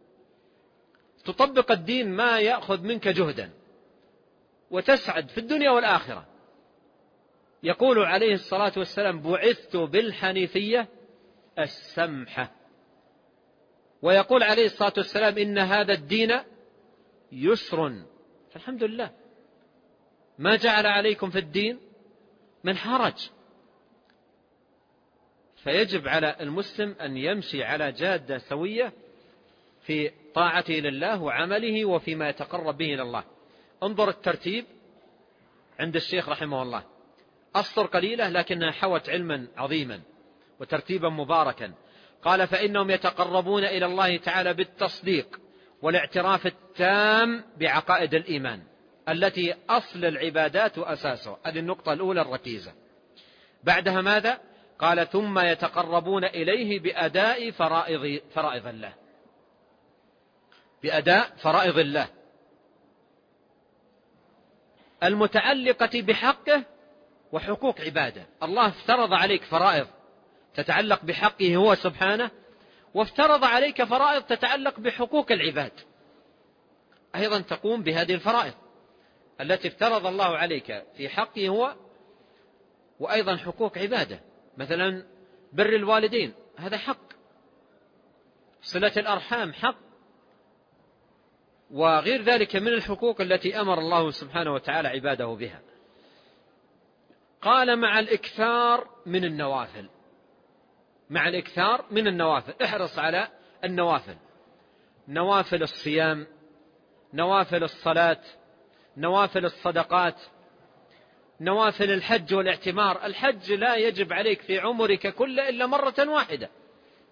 تطبق الدين ما يأخذ منك جهدا، وتسعد في الدنيا والآخرة. يقول عليه الصلاة والسلام: بعثت بالحنيفية السمحة. ويقول عليه الصلاة والسلام: إن هذا الدين يسر. فالحمد لله ما جعل عليكم في الدين من حرج. فيجب على المسلم أن يمشي على جادة سوية في طاعته لله وعمله وفيما يتقرب به إلى الله. انظر الترتيب عند الشيخ رحمه الله، أسطر قليلة لكنها حوت علما عظيما وترتيبا مباركا. قال: فإنهم يتقربون إلى الله تعالى بالتصديق والاعتراف التام بعقائد الإيمان التي أصل العبادات وأساسه. هذه النقطة الأولى الركيزة. بعدها ماذا؟ قال: ثم يتقربون إليه بأداء فرائض الله، بأداء فرائض الله المتعلقة بحقه وحقوق عباده. الله افترض عليك فرائض تتعلق بحقه هو سبحانه، وافترض عليك فرائض تتعلق بحقوق العباد. أيضا تقوم بهذه الفرائض التي افترض الله عليك في حقه هو، وأيضا حقوق عباده، مثلا بر الوالدين هذا حق، صلة الأرحام حق، وغير ذلك من الحقوق التي أمر الله سبحانه وتعالى عباده بها. قال: مع الإكثار من النوافل. مع الإكثار من النوافل، احرص على النوافل، نوافل الصيام، نوافل الصلاة، نوافل الصدقات، نوافل الحج والاعتمار. الحج لا يجب عليك في عمرك كله إلا مرة واحدة،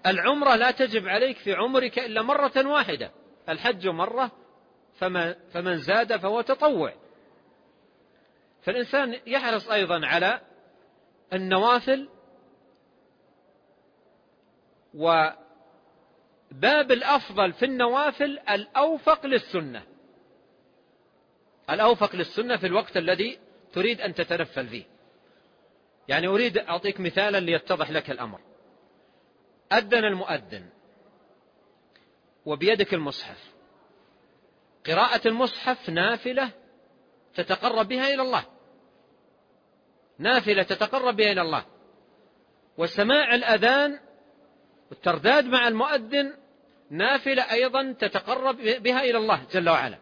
العمرة لا تجب عليك في عمرك إلا مرة واحدة، الحج مرة، فمن زاد فهو تطوع. فالإنسان يحرص أيضا على النوافل، وباب الأفضل في النوافل الأوفق للسنة، الأوفق للسنة في الوقت الذي تريد أن تتنفل فيه. يعني أريد أعطيك مثالا ليتضح لك الأمر. أذن المؤذن وبيدك المصحف، قراءة المصحف نافلة تتقرب بها إلى الله، نافلة تتقرب بها إلى الله، وسماع الأذان والترداد مع المؤذن نافلة أيضا تتقرب بها إلى الله جل وعلا.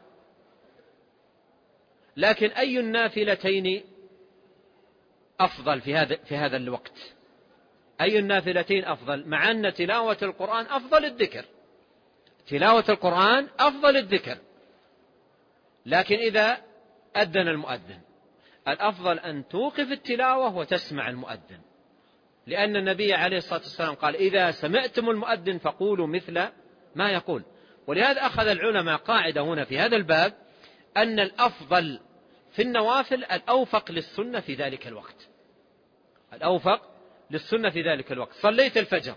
لكن أي النافلتين أفضل في هذا الوقت؟ أي النافلتين أفضل؟ مع أن تلاوة القرآن أفضل الذكر، تلاوة القرآن أفضل الذكر، لكن إذا أذن المؤذن الأفضل أن توقف التلاوة وتسمع المؤذن، لأن النبي عليه الصلاة والسلام قال: إذا سمعتم المؤذن فقولوا مثل ما يقول. ولهذا أخذ العلماء قاعدة هنا في هذا الباب أن الأفضل في النوافل الأوفق للسنة في ذلك الوقت، الأوفق للسنة في ذلك الوقت. صليت الفجر،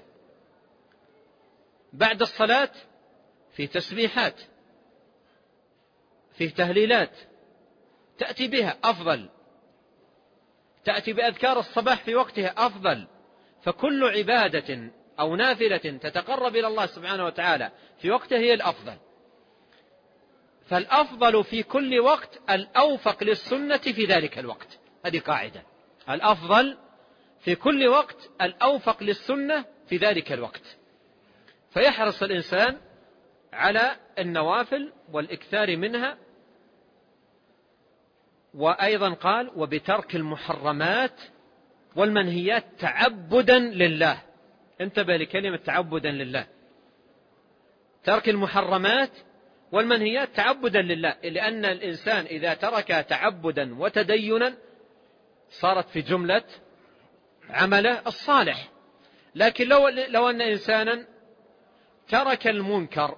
بعد الصلاة في تسبيحات، في تهليلات تأتي بها أفضل، تأتي بأذكار الصباح في وقتها أفضل. فكل عبادة أو نافلة تتقرب إلى الله سبحانه وتعالى في وقتها هي الأفضل. فالأفضل في كل وقت الأوفق للسنة في ذلك الوقت، هذه قاعدة، الأفضل في كل وقت الأوفق للسنة في ذلك الوقت. فيحرص الإنسان على النوافل والإكثار منها. وأيضا قال: وبترك المحرمات والمنهيات تعبدا لله. انتبه لكلمة تعبدا لله، ترك المحرمات والمنهيات تعبدا لله، لأن الإنسان إذا ترك تعبدا وتدينا صارت في جملة عمله الصالح. لكن لو أن إنسانا ترك المنكر،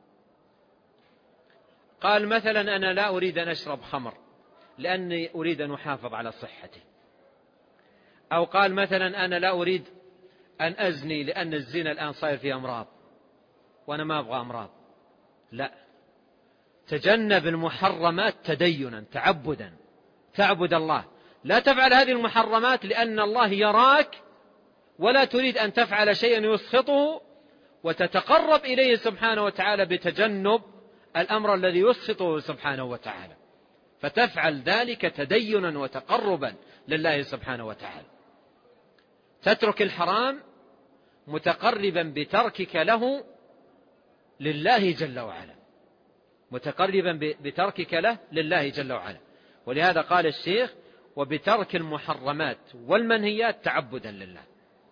قال مثلا: أنا لا أريد أن أشرب خمر لأني أريد أن أحافظ على صحتي، أو قال مثلا: أنا لا أريد أن أزني لأن الزنا الآن صاير فيه أمراض وأنا ما أبغى أمراض. لا، تجنب المحرمات تدينا تعبدا، تعبد الله، لا تفعل هذه المحرمات لأن الله يراك ولا تريد أن تفعل شيئا يسخطه، وتتقرب إليه سبحانه وتعالى بتجنب الأمر الذي يسخطه سبحانه وتعالى، فتفعل ذلك تدينا وتقربا لله سبحانه وتعالى. تترك الحرام متقربا بتركك له لله جل وعلا، متقربا بتركك له لله جل وعلا. ولهذا قال الشيخ: وبترك المحرمات والمنهيات تعبدا لله.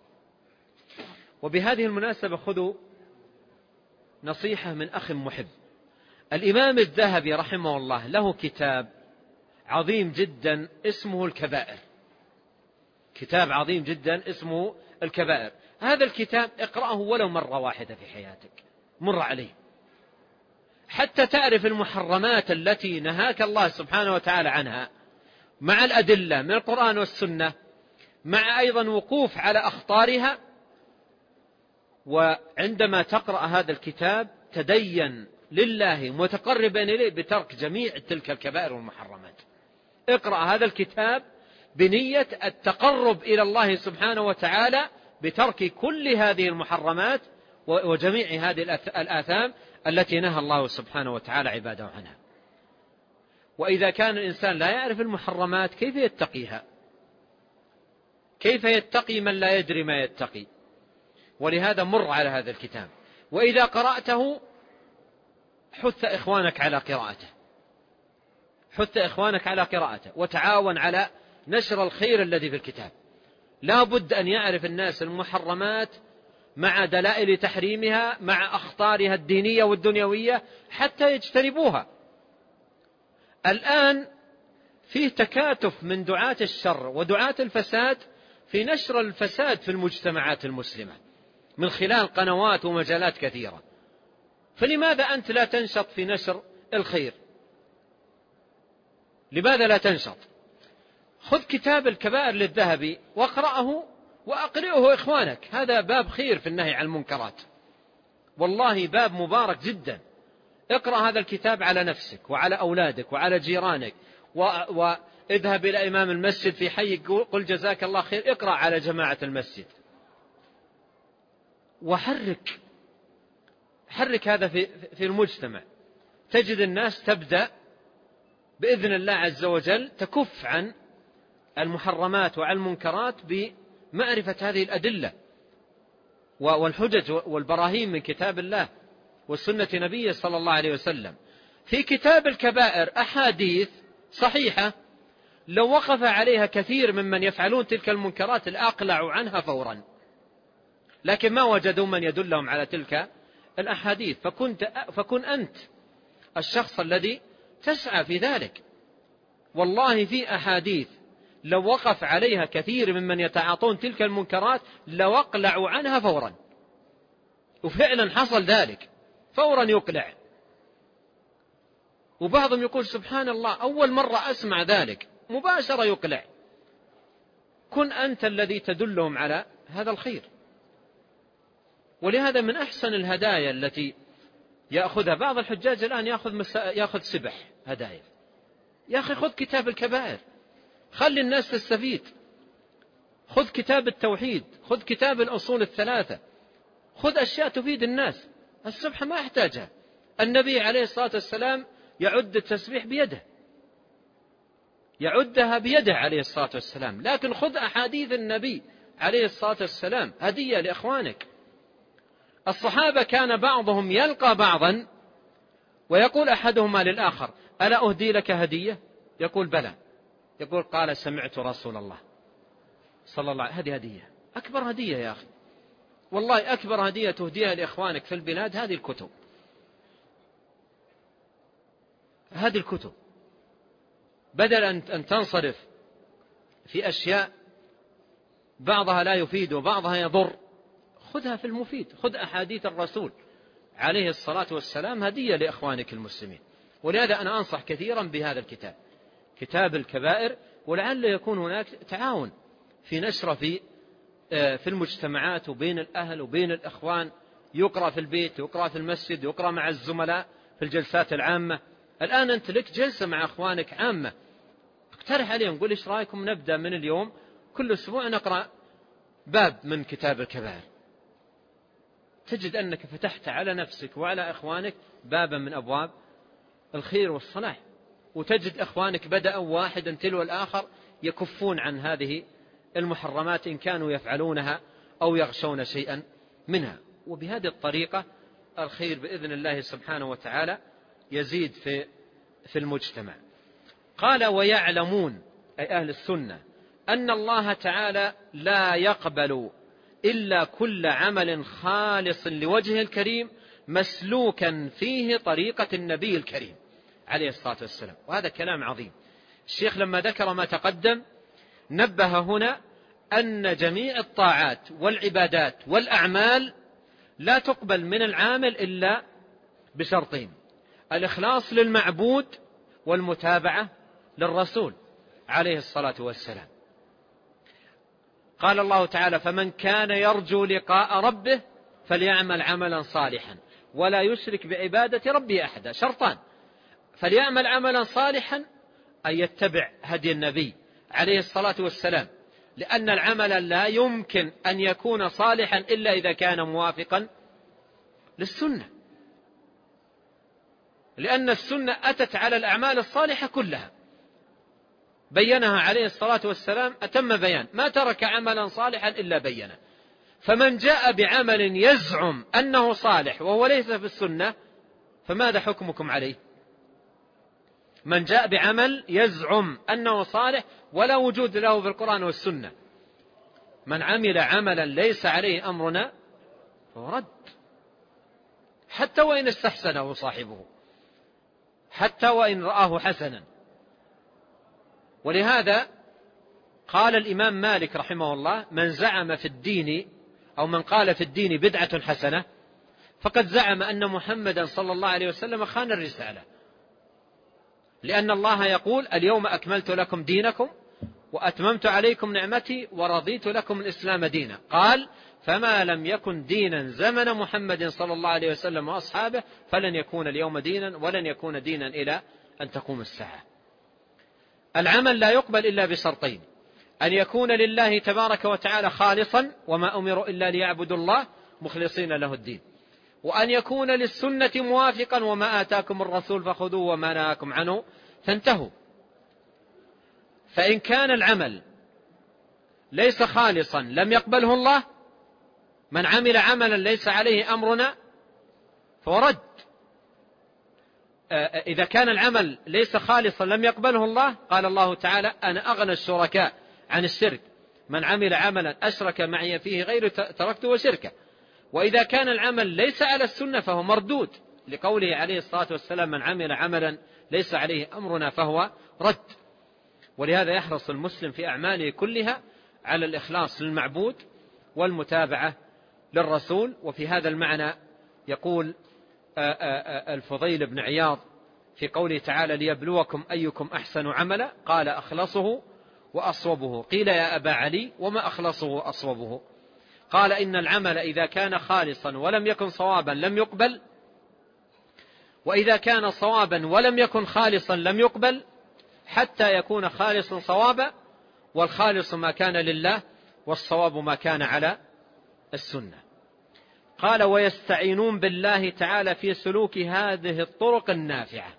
وبهذه المناسبة خذوا نصيحة من أخ محب. الإمام الذهبي رحمه الله له كتاب عظيم جدا اسمه الكبائر، كتاب عظيم جدا اسمه الكبائر. هذا الكتاب اقرأه ولو مرة واحدة في حياتك، مر عليه حتى تعرف المحرمات التي نهاك الله سبحانه وتعالى عنها، مع الأدلة من القرآن والسنة، مع أيضا وقوف على أخطارها. وعندما تقرأ هذا الكتاب تدين لله متقربا إليه بترك جميع تلك الكبائر والمحرمات. اقرأ هذا الكتاب بنية التقرب إلى الله سبحانه وتعالى بترك كل هذه المحرمات وجميع هذه الآثام التي نهى الله سبحانه وتعالى عباده عنها. وإذا كان الإنسان لا يعرف المحرمات كيف يتقيها؟ كيف يتقي من لا يدري ما يتقي؟ ولهذا مر على هذا الكتاب، وإذا قرأته حث إخوانك على قراءته، حث إخوانك على قراءته، وتعاون على نشر الخير الذي في الكتاب. لا بد أن يعرف الناس المحرمات مع دلائل تحريمها، مع أخطارها الدينية والدنيوية حتى يجتنبوها. الآن فيه تكاتف من دعاة الشر ودعاة الفساد في نشر الفساد في المجتمعات المسلمة، من خلال قنوات ومجالات كثيرة. فلماذا أنت لا تنشط في نشر الخير؟ لماذا لا تنشط؟ خذ كتاب الكبائر للذهبي واقرأه وأقرئه إخوانك، هذا باب خير في النهي عن المنكرات، والله باب مبارك جدا. اقرأ هذا الكتاب على نفسك وعلى أولادك وعلى جيرانك، واذهب إلى إمام المسجد في حي قل جزاك الله خير، اقرأ على جماعة المسجد، وحرك هذا في المجتمع. تجد الناس تبدأ بإذن الله عز وجل تكف عن المحرمات وعن المنكرات بمعرفة هذه الأدلة والحجج والبراهين من كتاب الله والسنة نبيه صلى الله عليه وسلم. في كتاب الكبائر أحاديث صحيحة لو وقف عليها كثير ممن يفعلون تلك المنكرات الأقلع عنها فورا، لكن ما وجدوا من يدلهم على تلك الأحاديث، فكن أنت الشخص الذي تسعى في ذلك. والله في أحاديث لو وقف عليها كثير ممن يتعاطون تلك المنكرات لوقلعوا عنها فورا، وفعلا حصل ذلك، فورا يقلع. وبعضهم يقول سبحان الله أول مرة أسمع ذلك، مباشرة يقلع. كن أنت الذي تدلهم على هذا الخير. ولهذا من أحسن الهدايا التي يأخذها بعض الحجاج الآن، يأخذ سبح هدايا. يا أخي خذ كتاب الكبائر، خلي الناس تستفيد. خذ كتاب التوحيد، خذ كتاب الأصول الثلاثة، خذ أشياء تفيد الناس. السبحة ما أحتاجها، النبي عليه الصلاة والسلام يعد التسبيح بيده، يعدها بيده عليه الصلاة والسلام. لكن خذ أحاديث النبي عليه الصلاة والسلام هدية لإخوانك. الصحابة كان بعضهم يلقى بعضا ويقول أحدهما للآخر ألا أهدي لك هدية؟ يقول بلى. يقول قال سمعت رسول الله صلى الله عليه وسلم. هذه هدية، أكبر هدية يا أخي، والله أكبر هدية تهديها لإخوانك في البلاد هذه الكتب. هذه الكتب بدل أن تنصرف في أشياء بعضها لا يفيد وبعضها يضر، خذها في المفيد. خذ أحاديث الرسول عليه الصلاة والسلام هدية لإخوانك المسلمين. ولهذا أنا أنصح كثيرا بهذا الكتاب، كتاب الكبائر، ولعل يكون هناك تعاون في نشره في المجتمعات وبين الأهل وبين الإخوان، يقرأ في البيت، يقرأ في المسجد، يقرأ مع الزملاء في الجلسات العامة. الآن أنت لك جلسة مع أخوانك عامة، اقترح عليهم، قل إيش رأيكم نبدأ من اليوم كل أسبوع نقرأ باب من كتاب الكبائر. تجد أنك فتحت على نفسك وعلى إخوانك بابا من أبواب الخير والصلاح، وتجد إخوانك بدأوا واحدا تلو الآخر يكفون عن هذه المحرمات إن كانوا يفعلونها أو يغشون شيئا منها. وبهذه الطريقة الخير بإذن الله سبحانه وتعالى يزيد في المجتمع. قال ويعلمون أي أهل السنة أن الله تعالى لا يقبل إلا كل عمل خالص لوجهه الكريم مسلوكا فيه طريقة النبي الكريم عليه الصلاة والسلام. وهذا كلام عظيم. الشيخ لما ذكر ما تقدم نبه هنا أن جميع الطاعات والعبادات والأعمال لا تقبل من العامل إلا بشرطين: الإخلاص للمعبود والمتابعة للرسول عليه الصلاة والسلام. قال الله تعالى: فمن كان يرجو لقاء ربه فليعمل عملا صالحا ولا يشرك بعبادة ربه أحدا. شرطان: فليعمل عملا صالحا أن يتبع هدي النبي عليه الصلاة والسلام، لأن العمل لا يمكن أن يكون صالحا إلا إذا كان موافقا للسنة، لأن السنة أتت على الأعمال الصالحة كلها، بينها عليه الصلاة والسلام أتم بيان، ما ترك عملا صالحا إلا بينه. فمن جاء بعمل يزعم أنه صالح وهو ليس في السنة فماذا حكمكم عليه؟ من جاء بعمل يزعم أنه صالح ولا وجود له في القرآن والسنة، من عمل عملا ليس عليه أمرنا فهو رد، حتى وإن استحسنه صاحبه، حتى وإن رآه حسنا. ولهذا قال الإمام مالك رحمه الله: من زعم في الدين أو من قال في الدين بدعة حسنة فقد زعم أن محمدا صلى الله عليه وسلم خان الرسالة، لأن الله يقول اليوم أكملت لكم دينكم وأتممت عليكم نعمتي ورضيت لكم الإسلام دينا. قال فما لم يكن دينا زمن محمد صلى الله عليه وسلم وأصحابه فلن يكون اليوم دينا ولن يكون دينا إلى أن تقوم الساعة. العمل لا يقبل إلا بشرطين: أن يكون لله تبارك وتعالى خالصا، وما أمروا إلا ليعبدوا الله مخلصين له الدين، وأن يكون للسنة موافقا، وما آتاكم الرسول فخذوه وما نهاكم عنه فانتهوا. فإن كان العمل ليس خالصا لم يقبله الله. من عمل عملا ليس عليه أمرنا فهو رد. إذا كان العمل ليس خالصا لم يقبله الله، قال الله تعالى أنا أغنى الشركاء عن الشرك، من عمل عملا أشرك معي فيه غير تركته وشركه. وإذا كان العمل ليس على السنة فهو مردود، لقوله عليه الصلاة والسلام من عمل عملا ليس عليه أمرنا فهو رد. ولهذا يحرص المسلم في أعماله كلها على الإخلاص للمعبود والمتابعة للرسول. وفي هذا المعنى يقول الفضيل بن عياض في قوله تعالى ليبلوكم أيكم أحسن عملا، قال أخلصه وأصوبه. قيل يا أبا علي وما أخلصه وأصوبه؟ قال إن العمل إذا كان خالصا ولم يكن صوابا لم يقبل، وإذا كان صوابا ولم يكن خالصا لم يقبل، حتى يكون خالصا صوابا، والخالص ما كان لله والصواب ما كان على السنة. قال ويستعينون بالله تعالى في سلوك هذه الطرق النافعة.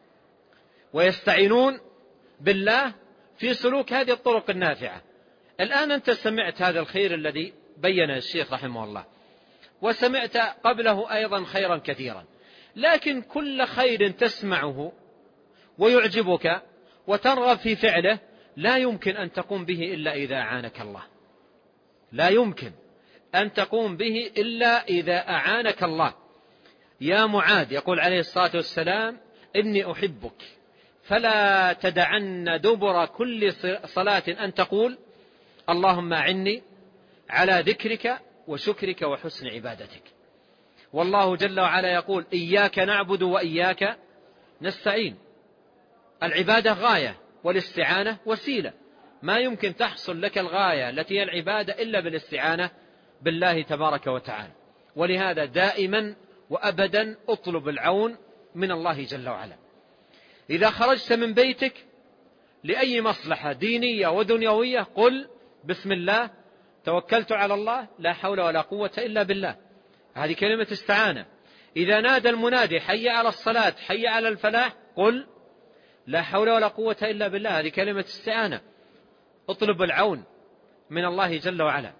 ويستعينون بالله في سلوك هذه الطرق النافعة. الآن أنت سمعت هذا الخير الذي بيّنه الشيخ رحمه الله، وسمعت قبله أيضا خيرا كثيرا، لكن كل خير تسمعه ويعجبك وترغب في فعله لا يمكن أن تقوم به إلا إذا أعانك الله. لا يمكن أن تقوم به إلا إذا أعانك الله. يا معاذ، يقول عليه الصلاة والسلام إني أحبك فلا تدعن دبر كل صلاة أن تقول اللهم أعني على ذكرك وشكرك وحسن عبادتك. والله جل وعلا يقول إياك نعبد وإياك نستعين. العبادة غاية والاستعانة وسيلة، ما يمكن تحصل لك الغاية التي هي العبادة إلا بالاستعانة بالله تبارك وتعالى. ولهذا دائما وأبدا اطلب العون من الله جل وعلا. إذا خرجت من بيتك لأي مصلحة دينية ودنيوية قل بسم الله توكلت على الله لا حول ولا قوة إلا بالله، هذه كلمة استعانة. إذا نادى المنادي حي على الصلاة حي على الفلاح قل لا حول ولا قوة إلا بالله، هذه كلمة استعانة. اطلب العون من الله جل وعلا.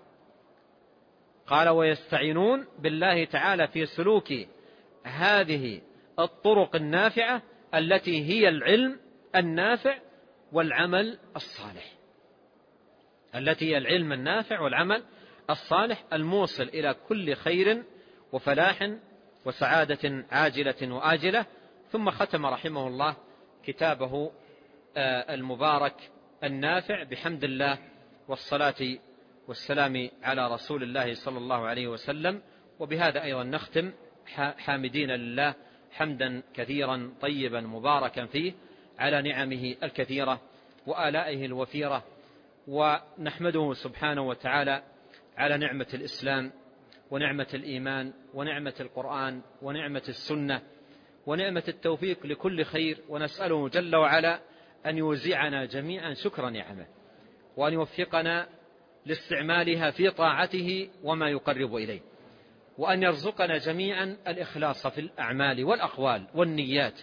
قال ويستعينون بالله تعالى في سلوك هذه الطرق النافعة التي هي العلم النافع والعمل الصالح، التي هي العلم النافع والعمل الصالح الموصل إلى كل خير وفلاح وسعادة عاجلة وآجلة. ثم ختم رحمه الله كتابه المبارك النافع بحمد الله والصلاة والسلام على رسول الله صلى الله عليه وسلم. وبهذا أيضا نختم حامدين لله حمدا كثيرا طيبا مباركا فيه على نعمه الكثيرة وآلائه الوفيرة، ونحمده سبحانه وتعالى على نعمة الإسلام ونعمة الإيمان ونعمة القرآن ونعمة السنة ونعمة التوفيق لكل خير، ونسأله جل وعلا أن يوزعنا جميعا شكر نعمه، وأن يوفقنا لاستعمالها في طاعته وما يقرب إليه، وأن يرزقنا جميعا الإخلاص في الأعمال والأقوال والنيات،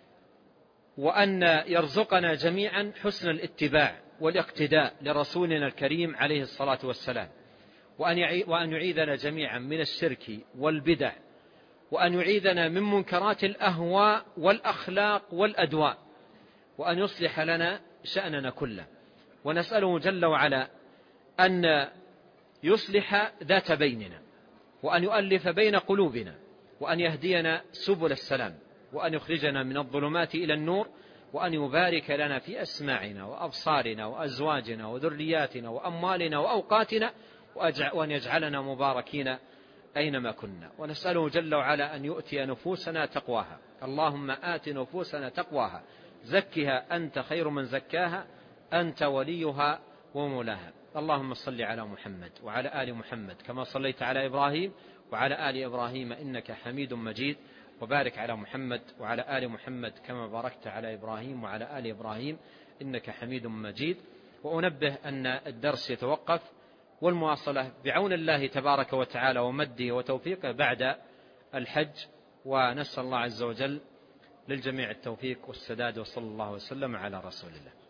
وأن يرزقنا جميعا حسن الاتباع والاقتداء لرسولنا الكريم عليه الصلاة والسلام، وأن يعيذنا جميعا من الشرك والبدع، وأن يعيذنا من منكرات الأهواء والأخلاق والأدواء، وأن يصلح لنا شأننا كله. ونسأله جل وعلا أن يصلح ذات بيننا، وأن يؤلف بين قلوبنا، وأن يهدينا سبل السلام، وأن يخرجنا من الظلمات إلى النور، وأن يبارك لنا في أسماعنا وأبصارنا وأزواجنا وذرياتنا وأموالنا وأوقاتنا، وأن يجعلنا مباركين أينما كنا. ونسأله جل وعلا أن يؤتي نفوسنا تقواها. اللهم آت نفوسنا تقواها زكها أنت خير من زكاها أنت وليها ومولاها. اللهم صل على محمد وعلى آل محمد كما صليت على إبراهيم وعلى آل إبراهيم إنك حميد مجيد، وبارك على محمد وعلى آل محمد كما باركت على إبراهيم وعلى آل إبراهيم إنك حميد مجيد. وأنبه أن الدرس يتوقف، والمواصلة بعون الله تبارك وتعالى ومده وتوفيقه بعد الحج، ونسأل الله عز وجل للجميع التوفيق والسداد، وصلى الله وسلم على رسول الله.